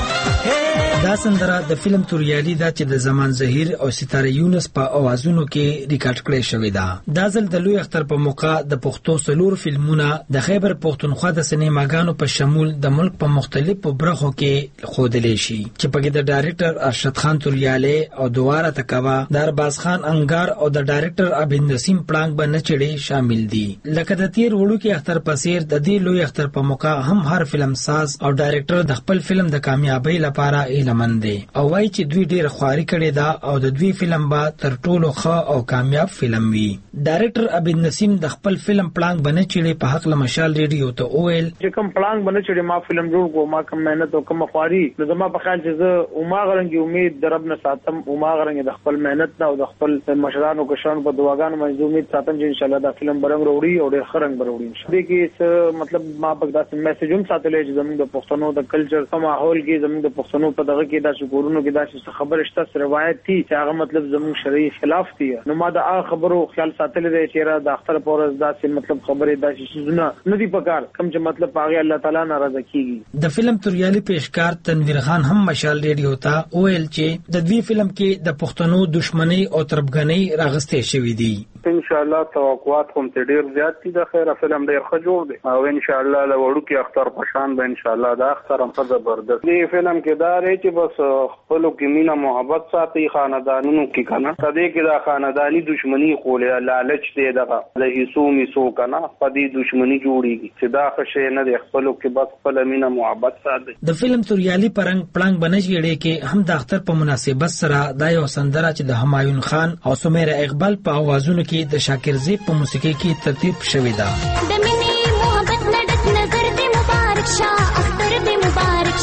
دا سندره د فلم توریالي دا چې د زمان ظهیر او ستاره یونس په اوازونو کې ریکارډ کړی شوی دا. دا ځل د لوی اختر په موقع د پښتو سلور فلمونه د خیبر پښتونخوا د سینماګانو په شمول د ملک په مختلفو برخو کې ښودل شي چې پکې د ډایرکټر ارشد خان توریالي او دواره تکوا د ارباز خان انګار او د ډایرکټر ابن نسیم پلانګ باندې چړي شامل دي. لکه د تیر وړو کې اختر پسیر د دې لوی اختر په موقع هم هر فلم ساز او ډایرکټر د خپل فلم د کامیابی لپاره منده او وای چې دوی ډیر خواري کړي دا او د دوی فلم با تر ټولو ښه او کامیاب فلم وي. ډایرکټر ابن نسیم د خپل فلم پلان باندې چې په حق لمشال ریډیو ته اویل چې کوم پلان باندې چې ما فلم جوړ کو ما کوم مهنت او کوم خواري نو زما په خیال چې زه او ما غرنګي امید درب نه ساتم او ما غرنګي د خپل مهنت نه او د خپل مشرانو کشرانو په دعاګانو باندې امید ساتم چې ان شاء الله دا فلم برنګ وروړي او ډیر خرنګ وروړي. دې کې مطلب ما په داسې میسج هم ساتلې چې زموږ د پښتنو د کلچر په ماحول کې زموږ د پښتنو په دغه کې دا شکرونو کې دا څه خبره شته روایت دي چې هغه مطلب زموږ شرعي خلاف دي نو ما دا خبرو خیال ساتل دي چې را د اختر پورز داسې مطلب خبره داسې شزونه نه دي پکار کوم چې مطلب هغه الله تعالی ناراضه کیږي. د فلم توریالي پیشکار تنویر خان هم مشال ریډیو ته ویل چې د دوی فلم کې د پښتنو دښمنۍ او تربګنۍ راغستې شوې دي. ان شاء الله توقعات هم ډیر زیات دي د خیره فلم ډیر ښه جوړ دی او ان شاء الله له وړو کې اختر پشان به ان شاء الله دا اختر هم په زبردست دی. فلم کې دا لري چې بس خپل کې مینا محبت ساتي خاندانونو کې کنه کدی کې دا خاندانی دښمنی خولې لالچ دی دغه د هیڅو میسو کنه په دې دښمنی جوړیږي چې دا ښه نه دی خپل کې بس خپل مینا محبت ساتي. د فلم توریالي پرنګ پلانګ بنجړي کې هم د اختر په مناسبت سره دا یو سندره چې د همایون خان او سمیره اقبال په اوازونو کې د شاکر زیب په موسیقي کې ترتیب شوی دا. د مینې محبت نډک نظر دې مبارک شاه اختر دې مبارک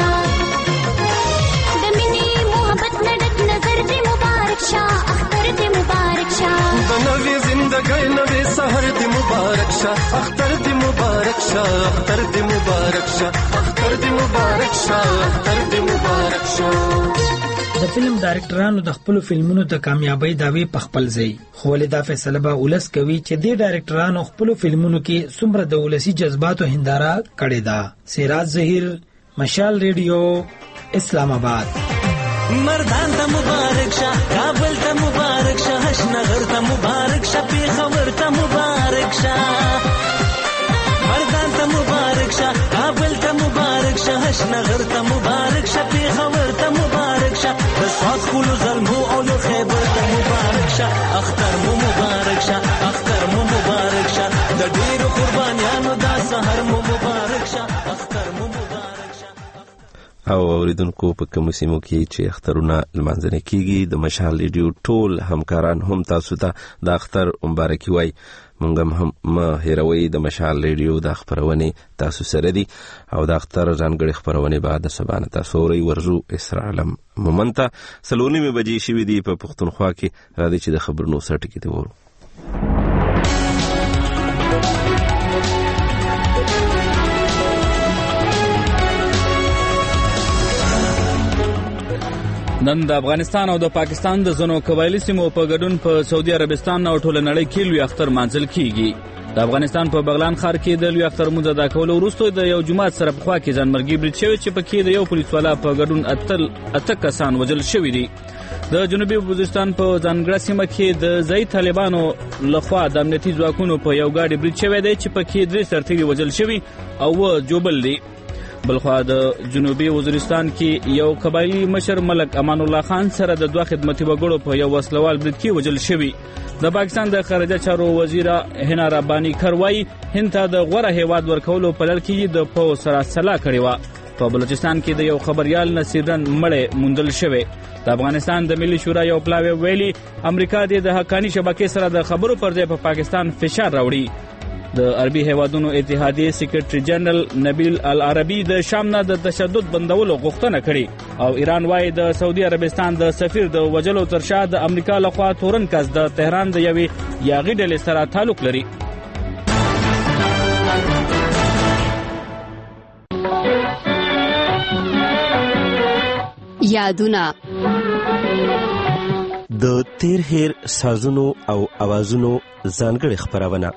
شاه د مینې محبت نډک نظر دې مبارک شاه اختر دې مبارک شاه د نوې زندګۍ نوې سحر دې مبارک شاه اختر دې مبارک شاه اختر دې مبارک شاه اختر دې مبارک شاه اختر دې مبارک شاه. د فلم ډایرکټرانو د خپل فلمونو د کامیابی داوی په خپل ځای خو له دا فیصله به ولس کوي چې د ډایرکټرانو خپل فلمونو کې څومره د ولسی جذباتو هنداره کړي دا. سراج ظهیر مشال ریډیو اسلام آباد. مردان ته مبارک شه کابل ته مبارک شه هشنغر ته مبارک شه پیښور ته مبارک شه مردان ته مبارک شه کابل ته مبارک شه هشنغر ته مبارک شه پیښور ته مبارک شه د سواد خلو ظلمو او خیبر ته مبارک شه اختر مو اوریدونکو په کوم سیمو کې چې اخترونه لمانځنه کیږي د مشال ریډیو ټول همکاران هم تاسو ته د اختر مبارکي وای. مونږ هم ما هیروي د مشال ریډیو د خبرونه تاسو سره دي او د اختر ځانګړي خبرونه بعد سبانه تاسو وري ورزو اسرائیل مومنتا سلونی می بجې شوې دي په پښتونخوا کې راځي چې د خبرونو سره ټکی دی ورو. نن د افغانستان او د پاکستان د زنو قبایلی سیمو په ګډون په سعودي عربستان او ټول نړۍ کې لوی اختر مانځل کیږي. د افغانستان په بغلان ښار کې د لوی اختر مونږ ادا کول وروسته د یو جماعت سره په خوا کې ځانمرګي برید شوی چې پکې د یو پولیس والا په ګډون اته کسان وژل شوي دي. د جنوبي وزیرستان په ځانګړې سیمه کې د ځای طالبانو لخوا د امنیتي ځواکونو په یو گاډي برید شوی دی چې پکې 3 سرتیري وژل شوي او جوبل دي. بلخوا د جنوبي وزیرستان کې یو قبایلی مشر ملک امان الله خان سره د دوه خدمتي وګړو په یو وسلوال برید کې وژل شوی. د پاکستان د خارجه چارو وزیر هنا ربانی کروي هند ته د غوړه هیواد ورکولو په لړ کې د پو سره سلا کړې و. په بلوچستان کې د یو خبريال نصیرن مړ موندل شوی. د افغانستان د ملي شورا یو پلاوی ویلي امریکا د حقانی شبکې سره د خبرو پر ځای په پاکستان فشار راوړي. د عربي هیوادونو اتحادیه سیکریټری جنرال نبیل العربی د شام نه د تشدد بندولو غوښتنه کړې او ایران وايي د سعودي عربستان د سفیر د وجلو تر شا د امریکا لخوا تورن کس د تهران د یوې یاغي ډلې سره تعلق لري. یادونه د تیر هیر سازونو او اوازونو ځانګړي خبرونه.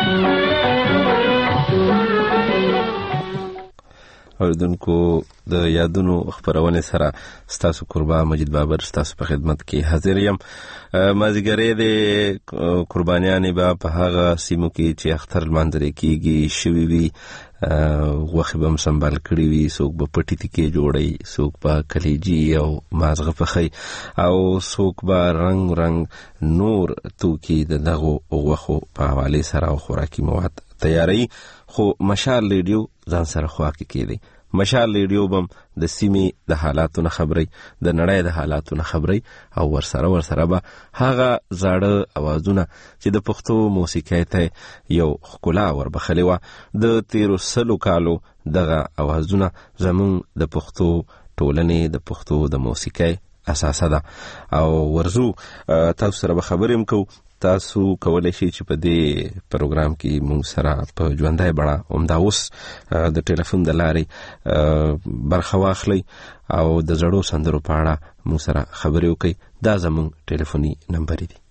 اوریدونکو د یادونو خبرونه سره ستاسو قربا مجید بابر ستاسو په خدمت کې حاضر یم. مازیګری د قربانیانې به په هغه سیمو کې چې اختر لمانځل کیږي شوي وي غوښه به سنبال کړی وي، څوک به پټی کې جوړي، څوک به کلیجی او مازغه پخی او څوک به رنگ نور توکي د دغه غوښو په حواله سره خوراکي مواد تیاری. خو مشال ریډیو ځان سره خواکې کېدی. مشال ریډیو بم د سیمې د حالاتو نه خبري، د نړۍ د حالاتو نه خبري او ورسره به هغه زاړه اوازونه چې د پښتو موسیقۍ ته یو ښکلا وربخلې وه. د 13 کالو دغه اوازونه زمون د پښتو ټولنې د پښتو د موسیقۍ اساسه ده او ورزو تاسو سره به خبرې کوو. تاسو کولای شئ چې په دې پروګرام کې مونږ سره په ژوندۍ بڼه همدا اوس د ټلیفون د لارې برخه واخلئ او د زړو سندرو په اړه مونږ سره خبرې وکړئ. دا زموږ ټلیفوني نمبر دی.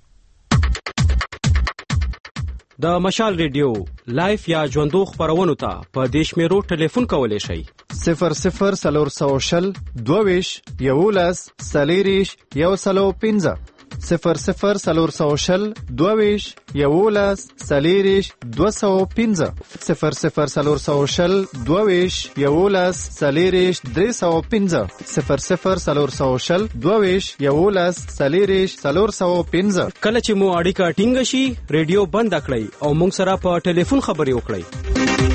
د مشال ریډیو لایف یا ژوندو خبرونو ته په دیش میرو ټلیفون کولای شئ 00 22 11 سلیریش 115 00 22 11 سلیریش 215 00 22 11 سلیریش 315 00 22 11 سلیریش 415. کله چې مو اړیکه ټینګ شي ریډیو بند کړئ او موږ سره په ټلیفون خبرې وکړئ.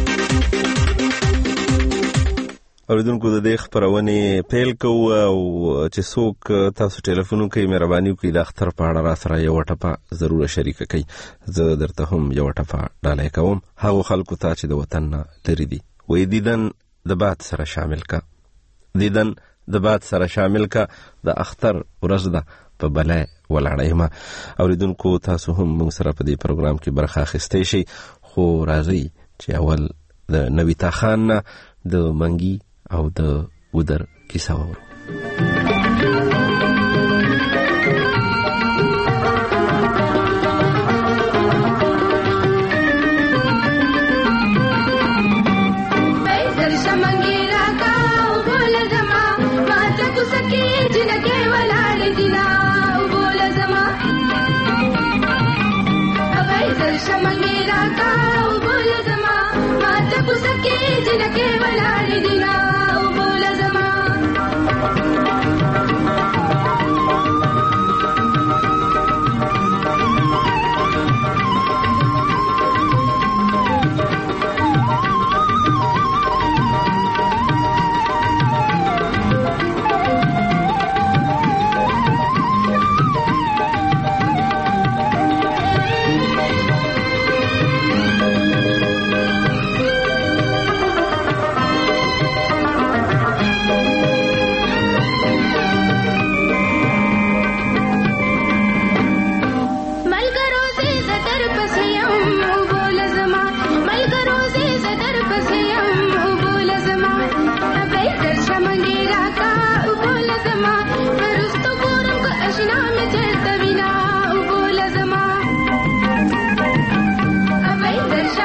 اوریدونکو د دې خبرونه پیل کوو او چې څوک تاسو ټلیفون کوي مهرباني وکړئ د اختر په اړه را سره یو ټپه ضرور شریک کړئ. زه درته هم یو ټپه ډالۍ کوم هغه خلکو ته چې د وطن نه لري دي. وې دیدن د باد سره شامل کا، دیدن د باد سره شامل کا، د اختر ورځ ده په بلای ولاړې ما. اوریدونکو تاسو هم موږ سره په دې پروګرام کې برخه اخیستی شئ. خو راځئ چې اول د نویتا خان نه د منګي او د ودر کیسه وورو.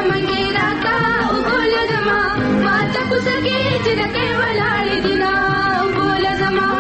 شمنګیرا کا وګول زما ما ته کوسګي چې دکې ولاړې دینا وګول زما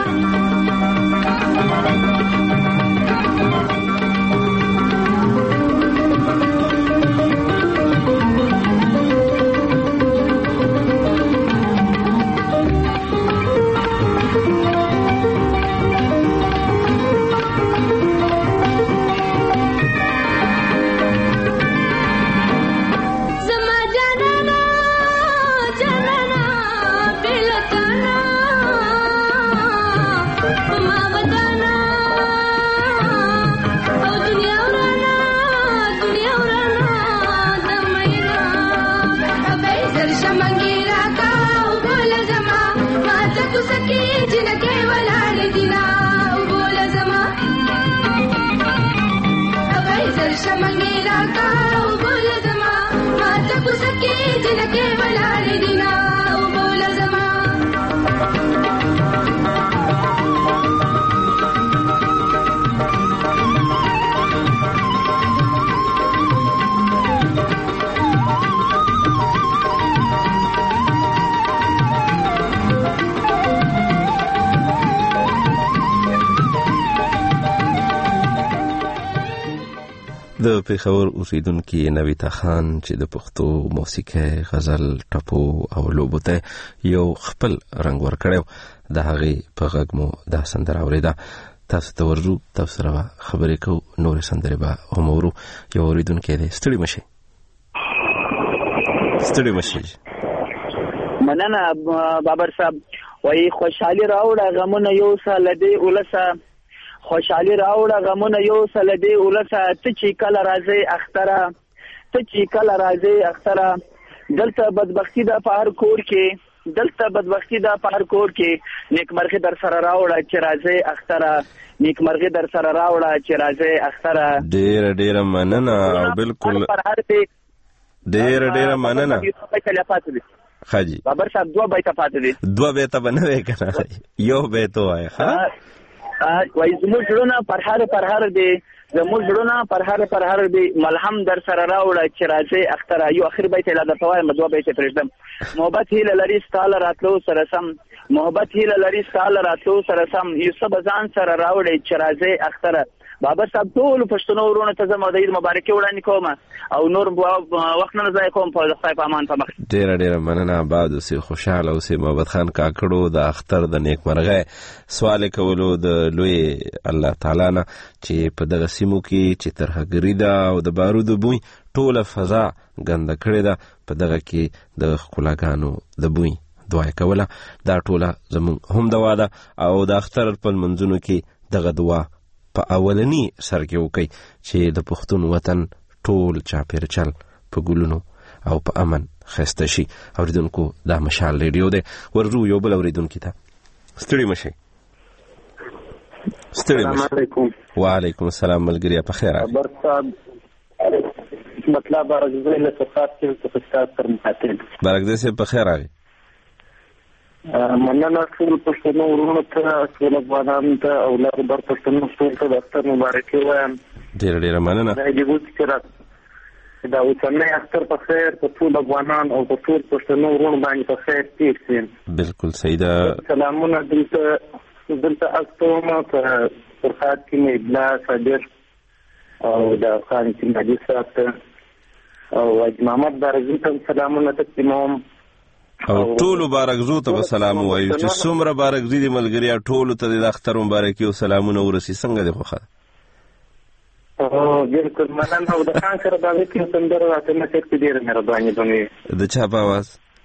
د پیښور اوسیدونکي نویتا خان چې د پښتو موسیقي غزل ټپو او لوبو ته یو خپل رنگ ورکړیو د هغې په غږ مو دا سندره اورېده. تاسو ته ورځو، تاسو سره خبرې کوو، نورې سندرې به هم اورو. یو اوریدونکی دی، ستړي مشئ. مننه بابر صاحب. وایي خوشحالي راوړه غمونه یو سه له دې ولسه، خوشحالي راوړه غمونه یو سه له دې ولسه، ته چې کله راځې اختره، ته چې کله راځې اختره، دلته بدبختي ده په هر کور کې، دلته بدبختي ده په هر کور کې، نیکمرغي در سره راوړه چې راځې اختره، نیکمرغي در سره راوړه چې راځې اختره. ډیره مننه او بالکل ډیره مننه. خاجي بابر صاحب 2 بیت پاتې دي. 2 بیت بنوي کنه، یو بیت وای. ها وای زموږ ژوند پر هر دی، زموږ ژوند پر هر دی، ملهم در سره راوړه چې راځي اختره. یو اخر بیت لا در توایم، 2 بیت پرېږدم. محبت هیله لري ستاله راتلو سره سم، محبت هیله لري ستاله راتلو سره سم، یوسف ځان سره راوړي چې راځي اختره. بابا صاحب ټول پښتنو ورونو ته زما د عید مبارکي وړاندې کوم او نور وخت نه ضایع کوم. په خدای په امان په مخ. ډیره مننه. آباد اوسې، خوشاله اوسې. محمد خان کاکړو د اختر د نیکمرغۍ سوال کولو د لوی الله تعالی نه چې په دغه سیمو کې چې ترهګري ده او د بارودو بوی ټوله فضا ګنده کړې ده، په دغه کې د ښکلاګانو د بوی دعا کوله. دا ټوله زموږ هم دوا ده او د اختر په لمونځونو کې دغه دعا په اولنی سر کې وکړي چې د پښتون وطن ټول چاپیرچل په ګلونو او په امن خسته شي. اوریدونکو دا مشال ریډیو دی، ورځو یو بل اوریدونکو ته ستړي مشئ. السلام علیکم. وعلیکم السلام ملګری، په خیر راغلی. خبر صاحب مطلب راځي له صفات کې تفصیلات تر مخاطب برګدې سه په خیر راغلی. مننه ټول پښتنو ورونو ته، ټول افغانانو ته، اولاد بر پښتنو ټول ته د اختر مبارکي وایم. ډیره مننه. دا دې وڅ کړه دا اوسنۍ اختر په خیر په ټول افغانان او په ټول پښتنو ورونو باندې په خیر تیر شي. بالکل صحیح ده. سلامونه دلته استومه په فرحات کې مې ابلا صادر او د خان چې مجلس سره او محمد بارزي ته سلامونه تقدیموم او ټول بارکزو ته سلام وایو چې څومره بارکزي دي ملګری، ټول ته د اختر مبارکي او سلامونه ورسي. څنګه دی خوخه؟ بالکل مننه. او د خان سره باندې کې سندره راته نه چې ډیره مهرباني بنوي. د چا په आवाज؟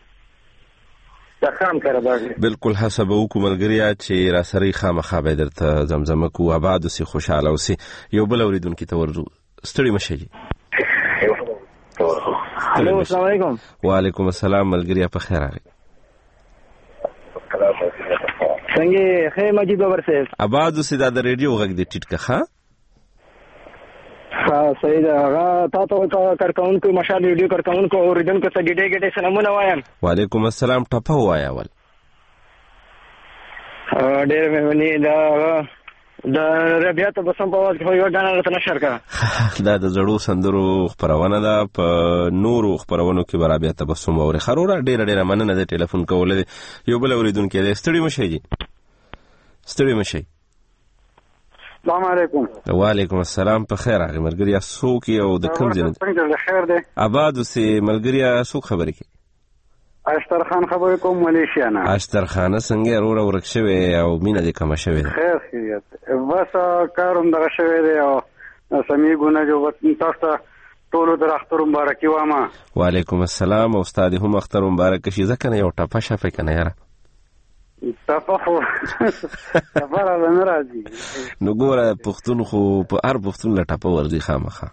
د خان سره باندې. بالکل حسب وکړو ملګری چې را سره خامخا به درته زمزمه کو. آباد اوسې، خوشاله اوسې. یو بل اوریدونکو ته ورځو، ستړي مشئ. الو السلام علیکم. وعلیکم السلام ملګری، په خیر راغلی. څنګه خیر مجید بابر صاحب؟ آباد اوسې. دا د ریډیو غږ دی ټیټ کا. ها صحیح ده. هغه تاسو ته کارکونکو مشال ریډیو کارکونکو اوریدونکو ته ګډه سلامونه وایم. وعلیکم السلام. ټپه وایا ول. ډېر مهرباني. دا د ربيع تبسم په واز کې یو غاڼه راته نشر کړه. دا د زړو سندرو خبرونه ده. په نورو خبرونو کې ربيع تبسم او خروره ډېر مننه د ټلیفون کول. یو بل اوریدونکو د ستړي مشي جی ستړي مشي. السلام علیکم. وعلیکم السلام. په خیر راغی ملګریا. څوک او د کوم ځای څنګه خیر دی؟ آباد اوسې ملګریا. څوک خبرې کوي؟ اشتر خان خبرې کوم ملیشیا نه. اشتر خان څنګه وروره ورک شوی او مینه دې کم شوی؟ خیر خیریت. بس کاروم دغه شوی دی او سمې ګونه جو تاسو ټولو در اختر مبارکي واما. وعلیکم السلام. او استاد هم اختر مبارک شي. ځکه نه یو ټپه شفه کنه یاره ټپه خو خبره نه راځي. نو ګوره پښتون خو په هر پښتون له ټپه ورځي خامخا.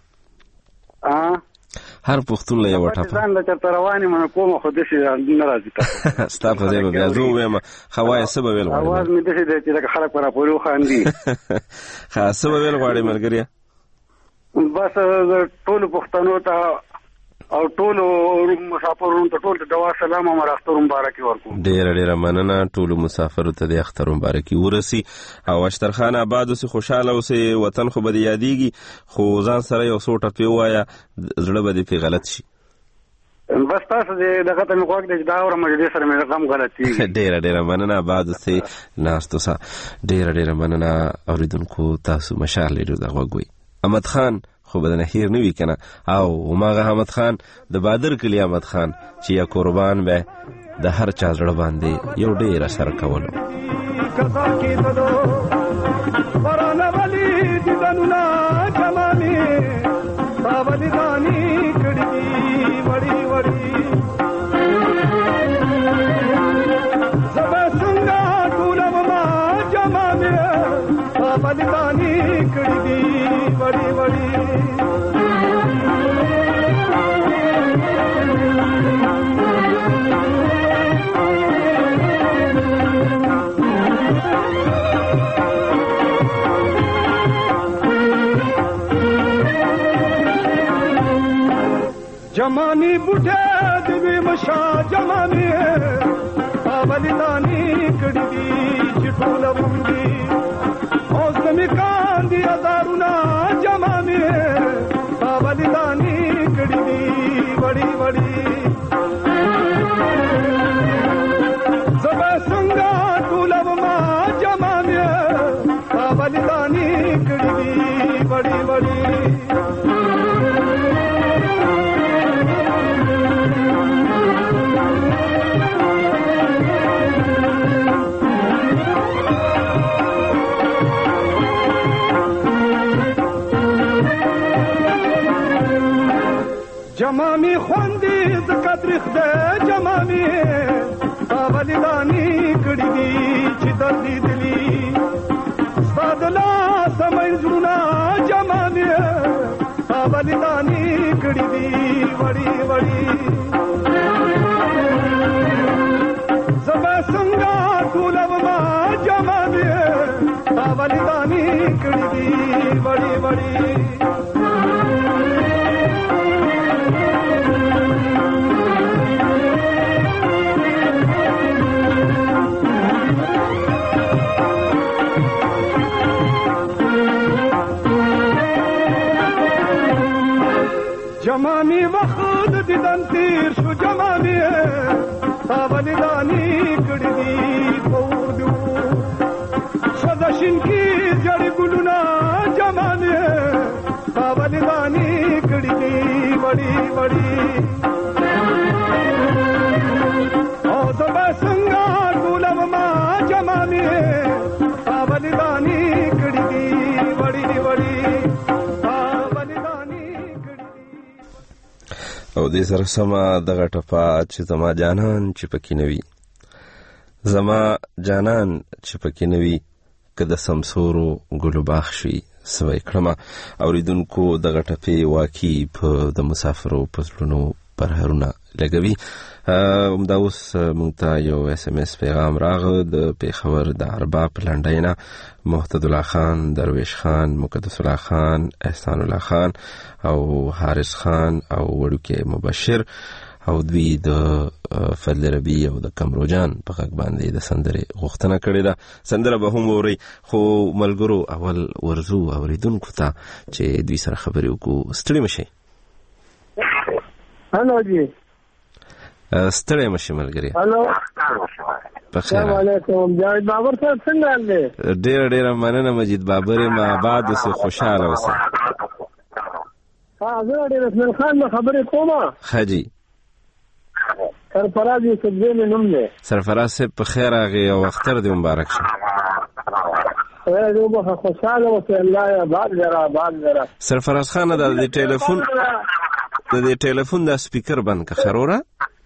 هر پښتون له یو ټپه ځان له چرته رواني من کوم خو دې نه راځي ټپه. ستا په دې بیا زه وایم خوای سبب ویل غواړم. اواز مې دې دې چې خلک پر پورو خاندي. ها سبب ویل غواړم ملګریا. بس ټول پښتنو ته او ټول مسافرونو ته ټول دوا سلام او اختر مبارکي ورکوم. ډېر مننه. ټول مسافرو ته د اختر مبارکي ورسي. او اشتر خان آباد اوسې خوشاله اوسې. وطن خو به یادېږي خو ځان سره یو څو ټپې ووایه زړه به دې پې غلط شي. بس تاسو دغه ته مې غوږ دی چې دا اورم چې سره مې غم غلطېږي. ډېر مننه. آباد اوسې ناست اوسه. ډېر مننه اوریدونکو. تاسو مشال لرو د غوږ وي. احمد خان خو بدنه هیر نه وی کنه. او ماغه احمد خان د بادر کلی احمد خان چې یا قربان به د هر چا زړه باندې یو ډیر اثر کولو. जमानी बुढ़े दिवी मशा जमानी बलिदानी कड़ी चिठोल बुंदी मौसमी कांदी अदारुना जमानी बलिदानी कड़ी बड़ी बड़ी जब संगा टूलब मा जमानी बलिदानी कड़ी बड़ी बड़ी जमामी خوندې د قدرخ د جمامي بلیدانی کړي دي چې د دلی صادلا سمېزونه جمامي بلیدانی کړي دي وړي وړي زما څنګه ټولو ما جمامي بلیدانی کړي دي وړي وړي जमानी वखद दिदन तीर शु जमानी बलिदानी कड़ी पौदू सदशिन की जड़ी गुलुना जमानी बलिदानी कड़ी बड़ी बड़ी और सब संगा गुलब मा जमानी बलिदानी कड़ी बड़ी बड़ी او دې سره سما دغه ټپه چې زما جانان چې پکې نوي زما جانان چې پکې نوي که د سمسورو ګلو باغ شي سوی کړمه. اوریدونکو دغه ټپې واقعي په د مسافرو په زړونو پرهرونه لګوي. همدا اوس موږ ته یو SMS پیغام راغی د پېښور د ارباب لنډۍ نه. محتد الله خان، درویش خان، مقدس الله خان، احسان الله خان او حارث خان او وړوکی مبشر او دوی د فضل ربی او د کمروجان په غږ باندې د سندرې غوښتنه کړې ده. سندره به هم اورئ، خو ملګرو اول ورزو اوریدونکو ته چې دوی سره خبرې وکړو. ستړي مشئ. هلو جی. ستړي مشئ ملګري. هلو. السلام علیکم. جاوید بابر صاحب څنګه حال دی؟ ډېره مننه مجید بابر. ما آباد اوسئ، خوشحاله اوسئ. زه ډېر اسماعیل خان نه خبرې کوم. ښه جي. سرفراز یوسفزی مې نوم دی. سرفراز صاحب په خیر راغی او اختر دې مبارک شه. خوشحاله اوسئ. الله آباد لره. سرفراز خان د دې ټلیفون د سپیکر بند که خروره.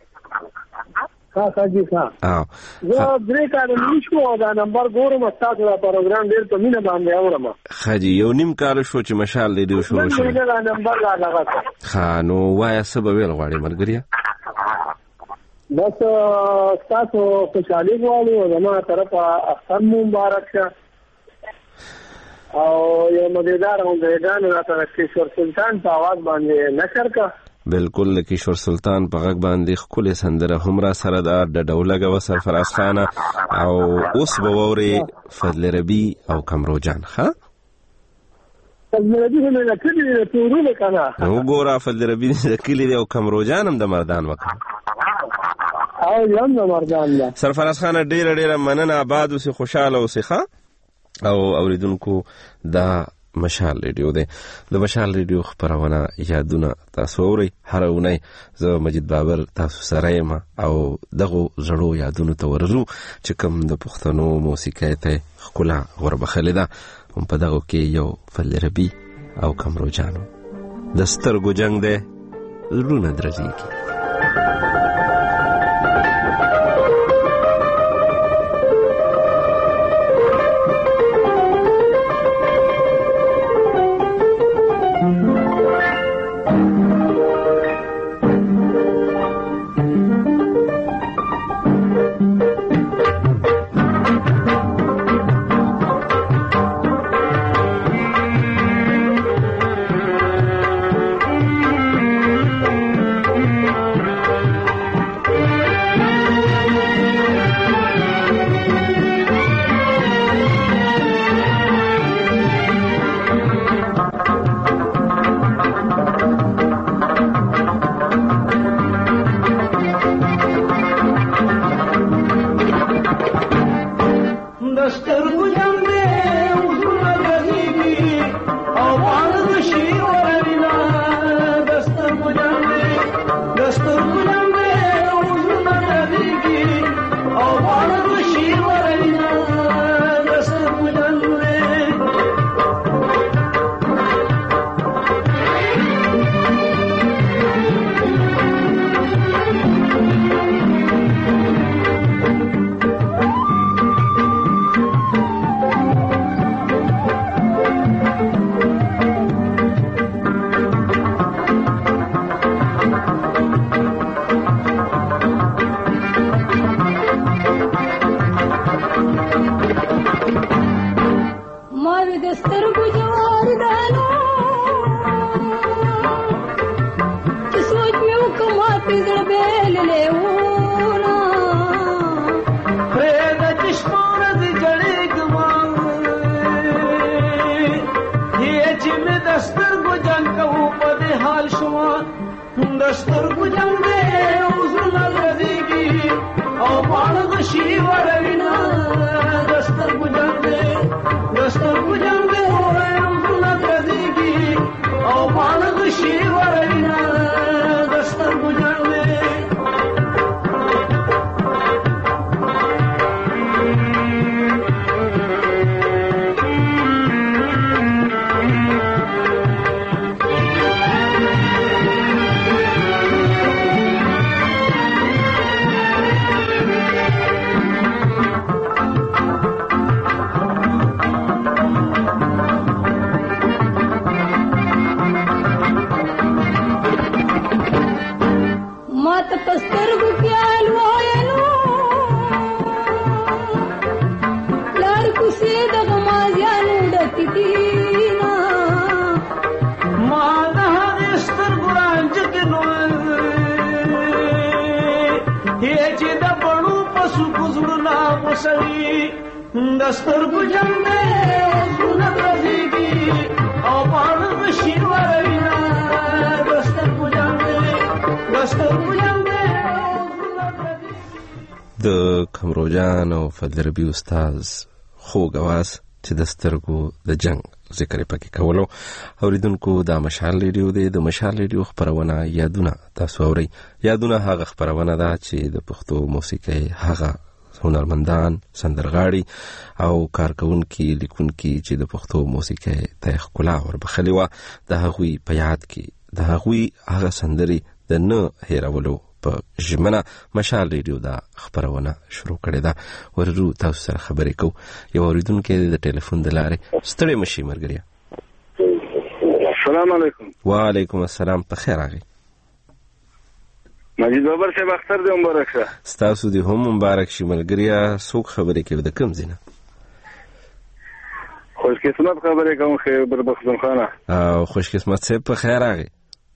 ها جی ها. زه درې کاله نشو او دا نمبر ګورم، تاسو دا پروګرام ډېر په مینه باندې اورم. ښه جی، یو نیم کال شو چې مشال دې شروع شو. دا نمبر راغله. ښه، نو وایه څه به ویل غواړې ملګريه؟ بس تاسو خوشحالي غواړو او زما طرفه اختر مو مبارک شه. او یو مزیدار غونډېګانو راته کیشور سلطان په آواز باندې نشر کا. بالکل، کیشور سلطان په غږ باندې ښکلې سندره هم را سره ده. ډډولګه و سرفراز خانه. او اوس به واورې فضل ربی او کمروجان. ښه، فضل ربی هم د کلي د تورونه که نه. وګوره، فضل ربی د کلي دی او کمروجان هم د مردان وکړه. او یم د مردان ده. سرفراز خانه ډېره مننه. آباد اوسئ، خوشحاله اوسئ. ښه، او اوریدونکو دا مشال ریډیو دی. د مشال ریډیو خپرونه یادونه تاسو اورئ هر اونۍ. زه مجید بابر تاسو سره یم او دغه زړو یادونو ته ورځو چې کوم د پښتنو موسیقۍ ته ښکلا وربخلې ده. هم په دغه کې یو فضل ربی او کمروجانو د سترګو جنگ دی، زړونه درزېږي. چې د بڼو پسو گزړونه وسړي دستر ګجنده زونه پرځيږي او باندې بشي ورینا دستر ګجنده د کمروجان او فضل ربی استاد خوږ اواز چې د سترګو د جنگ ذکر پکې کولو. اوریدونکو دا مشال ریډیو دی. د مشال ریډیو خبرونه یادونه تاسو اورئ. یادونه هغه خبرونه ده چې د پښتو موسیقۍ هغه هنرمندان، سندرغاړي او کارکونکي لیکونکي چې د پښتو موسیقۍ ته ښکلا وربخلې وه د هغوی په یاد کې د هغوی هغه سندرې د نه هیرولو په ژمنه مشال ریډیو دا خبرونه شروع کړې ده. وررو تاسو سره خبرې کوو. یو اوریدونکی د ټلیفون د لارې. ستړی مشي ملګریا. السلام علیکم. وعلیکم السلام. په خیر راغی. مجید بابر صاحب اختر دې مبارک شه. ستاسو دې هم مبارک شي ملګریا. څوک خبرې کوي د کوم ځای نه؟ خوش قسمت خبرې کوم خیبر بختون خانه. او خوش قسمت صاحب په خیر راغی.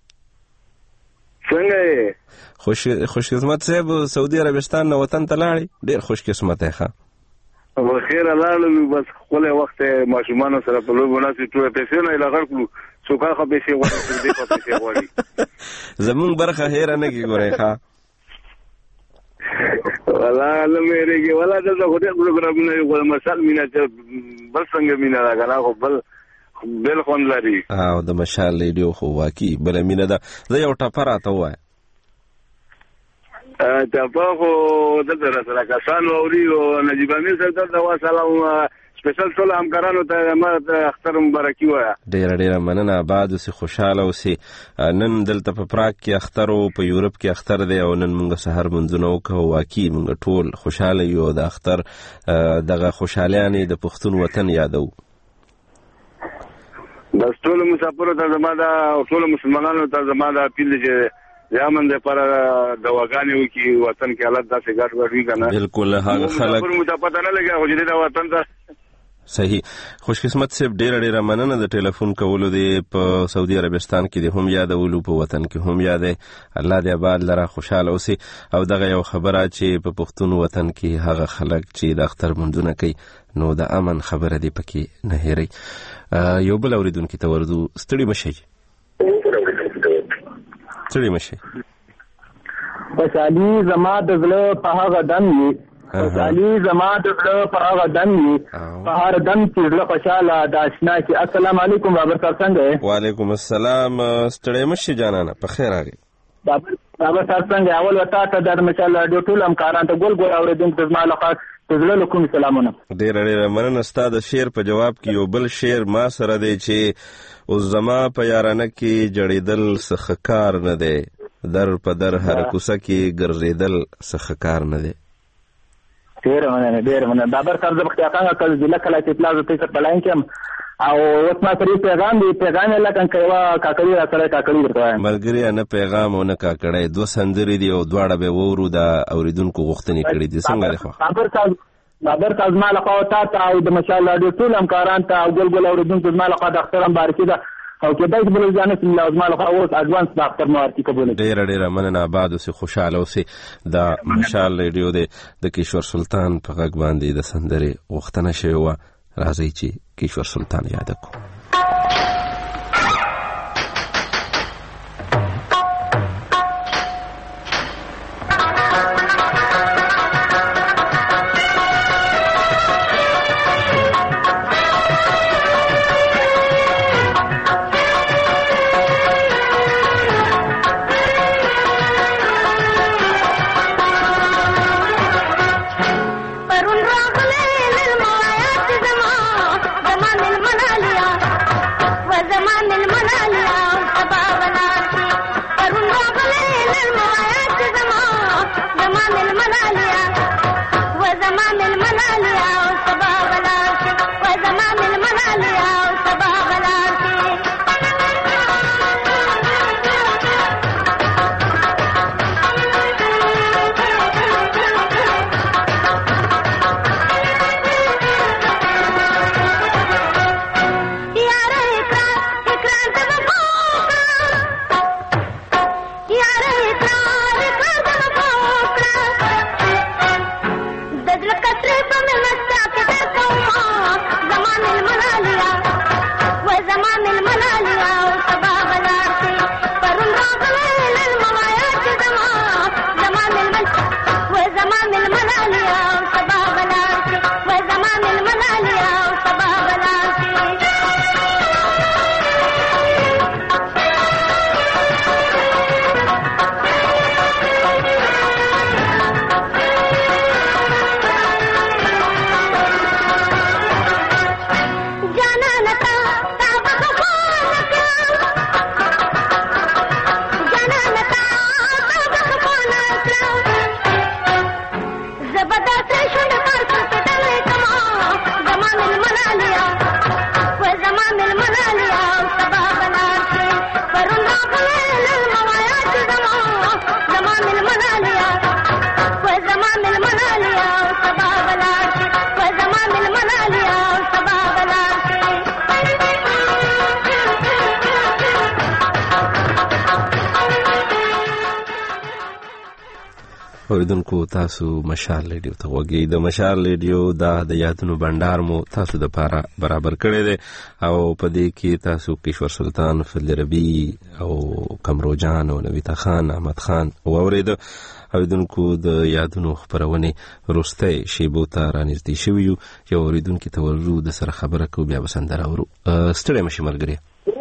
څنګه یې؟ خوش قسمت صاحب سعودي عربستان نه وطن ته لاړی. ډېر خوش قسمت یې ښه. بخیر لاړو بس خپل وخت ماشومان سره په لوبو ناسې ټول پیسې نه لغړ کړو. څوکا خو پیسې غواړي دې په پیسې غواړي. زمون برخه هیر نه کی ګورې ښا. ولا نه مېریږي ولا دلته خو دې پروګرامونه یو مثال مینا چې بل څنګه مینا راغلا خو بل خوند لري. او د مشال ریډیو خو واقعي بل مینا ده. زه یو ټاپه راته وای ټاپه خو دلته سره کسانو اوري او نجیب امیر صاحب ته سلام سپیشل ټول همکارانو ته ما اختر مبارکي وایا. ډېر مننه. آباد اوسې، خوشحاله اوسې. نن دلته په پراګ کې اختر او په یورپ کې اختر دی او نن موږ سحر منځونه وکړو. واقعي موږ ټول خوشحاله یو. د اختر دغه خوشحالیانې د پښتون وطن یادو. بس ټول مسافرو ته زما دا او ټول مسلمانانو ته زما دا اپیل دی چې ځامن د پر دواګانې وکي وطن کې حالت داسې ګډ وډ وي کنه. بالکل هغه خلک پر متپته نه لګي او چې د وطن ته صحیح. خوش قسمت صاحب ډېر مننه د ټلیفون کولو دی. په سعودي عربستان کې دی هم یادولو، په وطن کې هم یادې. الله دې آباد لره، خوشحاله اوسې. او دغه یو خبره چې په پښتون وطن کې هغه خلک چې د اختر منځونه کوي نو د امن خبره دی پکې نه هېرئ. یو بل اوریدونکي ته ورځو. ستړي مشئ. خوشحالي زما د زړه په هغه دم وي. خوشحالي زما د زړه په هغه دم وي. په هر دم چې زړه خوشاله د آشنا شي. السلام علیکم بابر صاحب څنګه یې؟ وعلیکم السلام. ستړی مشئ جانانه. په خیر راغی. بابر صاحب څنګه؟ اول وتا ته د مشال رادیو ټول همکاران ته ګول اوریدونکو ته زما لخوا زړه کوم سلامونه. ډېر مننه. ستا د شعر په جواب کې یو بل شعر ما سره دی چې اوس زما په یارانه کې جړېدل څه کار نه دی، در په در هر کوڅه کې ګرځېدل څه کار نه دی. ډېر مننه. بابر صاحب زه بختیار خان کله ضلع کله چې اطلاع زه په پلاین کې او اوس ما سره پیغام دی لکه کایوا کاکړي را سره کاکړي ورته وایم. ملګری نه پیغام او نه کاکړی. دوه سندرې دي او دواړه به وورو. د اوریدونکو غوښتنې کړې دي. څنګه دی خو بابر صاحب ما لخوا تا ته او د مشال رادیو ټول همکاران ته او ګل اوریدونکو ما لخوا د اختر مبارکي ده او کېدای شي بل ځانه چې لازم لخوا اوس اډوانس د اختر مبارکي قبول. ډېر مننه. آباد اوسې، خوشحاله اوسې. د مشال ریډیو د کیشور سلطان په غږ باندې د سندرې غوښتنه شوې وه. راځئ چې کیشور سلطان یاد کړو. پرون راغله ملمایات زما زما ملمنالیا اوریدونکو تاسو مشال ریډیو ته وګورئ. د مشال ریډیو د یادونو بندر مو تاسو د لپاره برابر کړی دی او په دې کې تاسو کشور سلطان، فضل ربی او قمرو جان او نویتا خان، احمد خان واورید. اوریدونکو د یادونو خبرونه روسته شیبو ته رانږدې شوی یو اوریدونکو ته ورو د سره خبره کو بیا بسندره ورو ستړی مشي ملګری.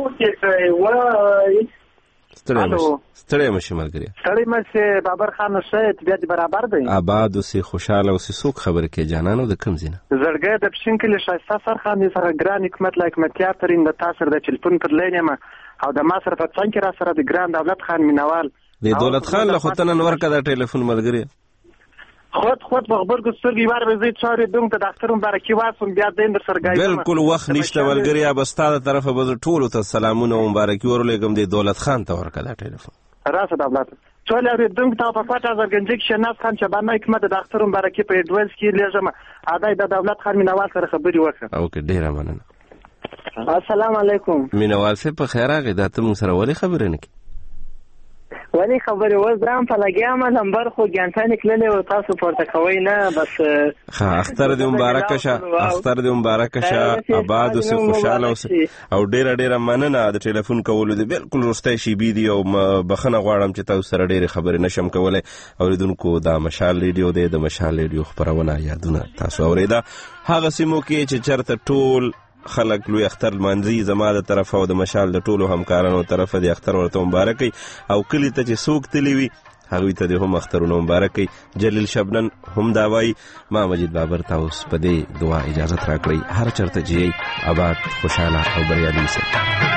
ستړی مشي ملګری. ستړی مشي بابر خان شاید بیا برابر دی. آباد اوسې خوشاله اوسې څوک خبره کې جانانو د کم زینه زړګی د پښین کلی شایسته سرخان سره ګران حکمت لا حکمتیار ترین د تاسو د ټلیفون پر لینه او د ما سره په څنګه را سره د ګران دولت خان مینوال د دولت خان له خطن ورکه د ټلیفون ملګری خود بخبر کو سترګې واره به زی چارې دوم ته ډاکټرم برکی واسم بیا دین در سرګای بالکل وخت نشته ملګری. اب ستاده طرفه به ټولو ته سلامونه او مبارکي ورلګم د دولت خان ته ورکه د ټلیفون راشه دولت ټول لري دوم ته په پټه زرګنځک شناس خان چې باندې حکمت ډاکټرم برکی په ایډوانس کې لږه اډای د دولت خان مینوال سره خبري وکړه. اوکې ډیره مننه. السلام علیکم. مینوال سه په خیر راغی. دا ته مون سره ولې خبرې نه کی ولی خبرې وز درام په لګیام نمبر خو ګانټه نکللې او تاسو پورته کوي نه بس. ها اختر دې مبارک شه. اختر دې مبارک شه. آباد اوسه خوشاله اوسه او ډیره مننه د ټلیفون کولو دې بالکل روسته شي بي دي او بخنه غواړم چې تاسو سره ډیره خبرې نشم کولای. اوریدونکو دا مشال ریډیو دی د مشال ریډیو خبرونه یادونه تاسو اوریدا هغه سیمو کې چې چرته ټول خلق لوی اختر منځي زما د طرف او د مشال د ټولو همکارانو طرف د اختر ورته مبارکي او کلی ته چې سوق تلی وي هغه ته د هم اخترونو مبارکي. جلیل شبنن هم دا وای ما مجید بابر تاسو په دې دعا اجازه راکړئ هر چرته جي آباد خوشاله او بریالي اوسئ.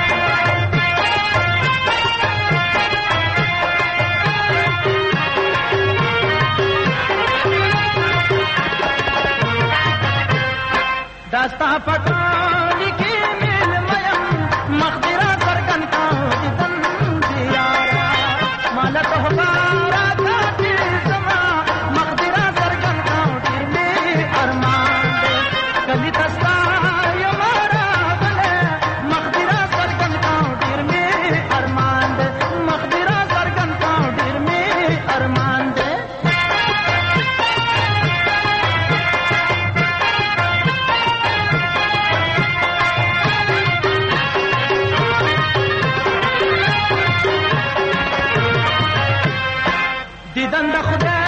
داستا پټانی کې مل میم مخدرا درګن کا دن دیارا مالک هوارا کاټي سما مخدرا درګن کا ډیر می ارمان کلی تستا یمارا بل مخدرا درګن کا ډیر می ارمان مخدرا درګن کا ډیر می ارمان دے. دیدن د خدای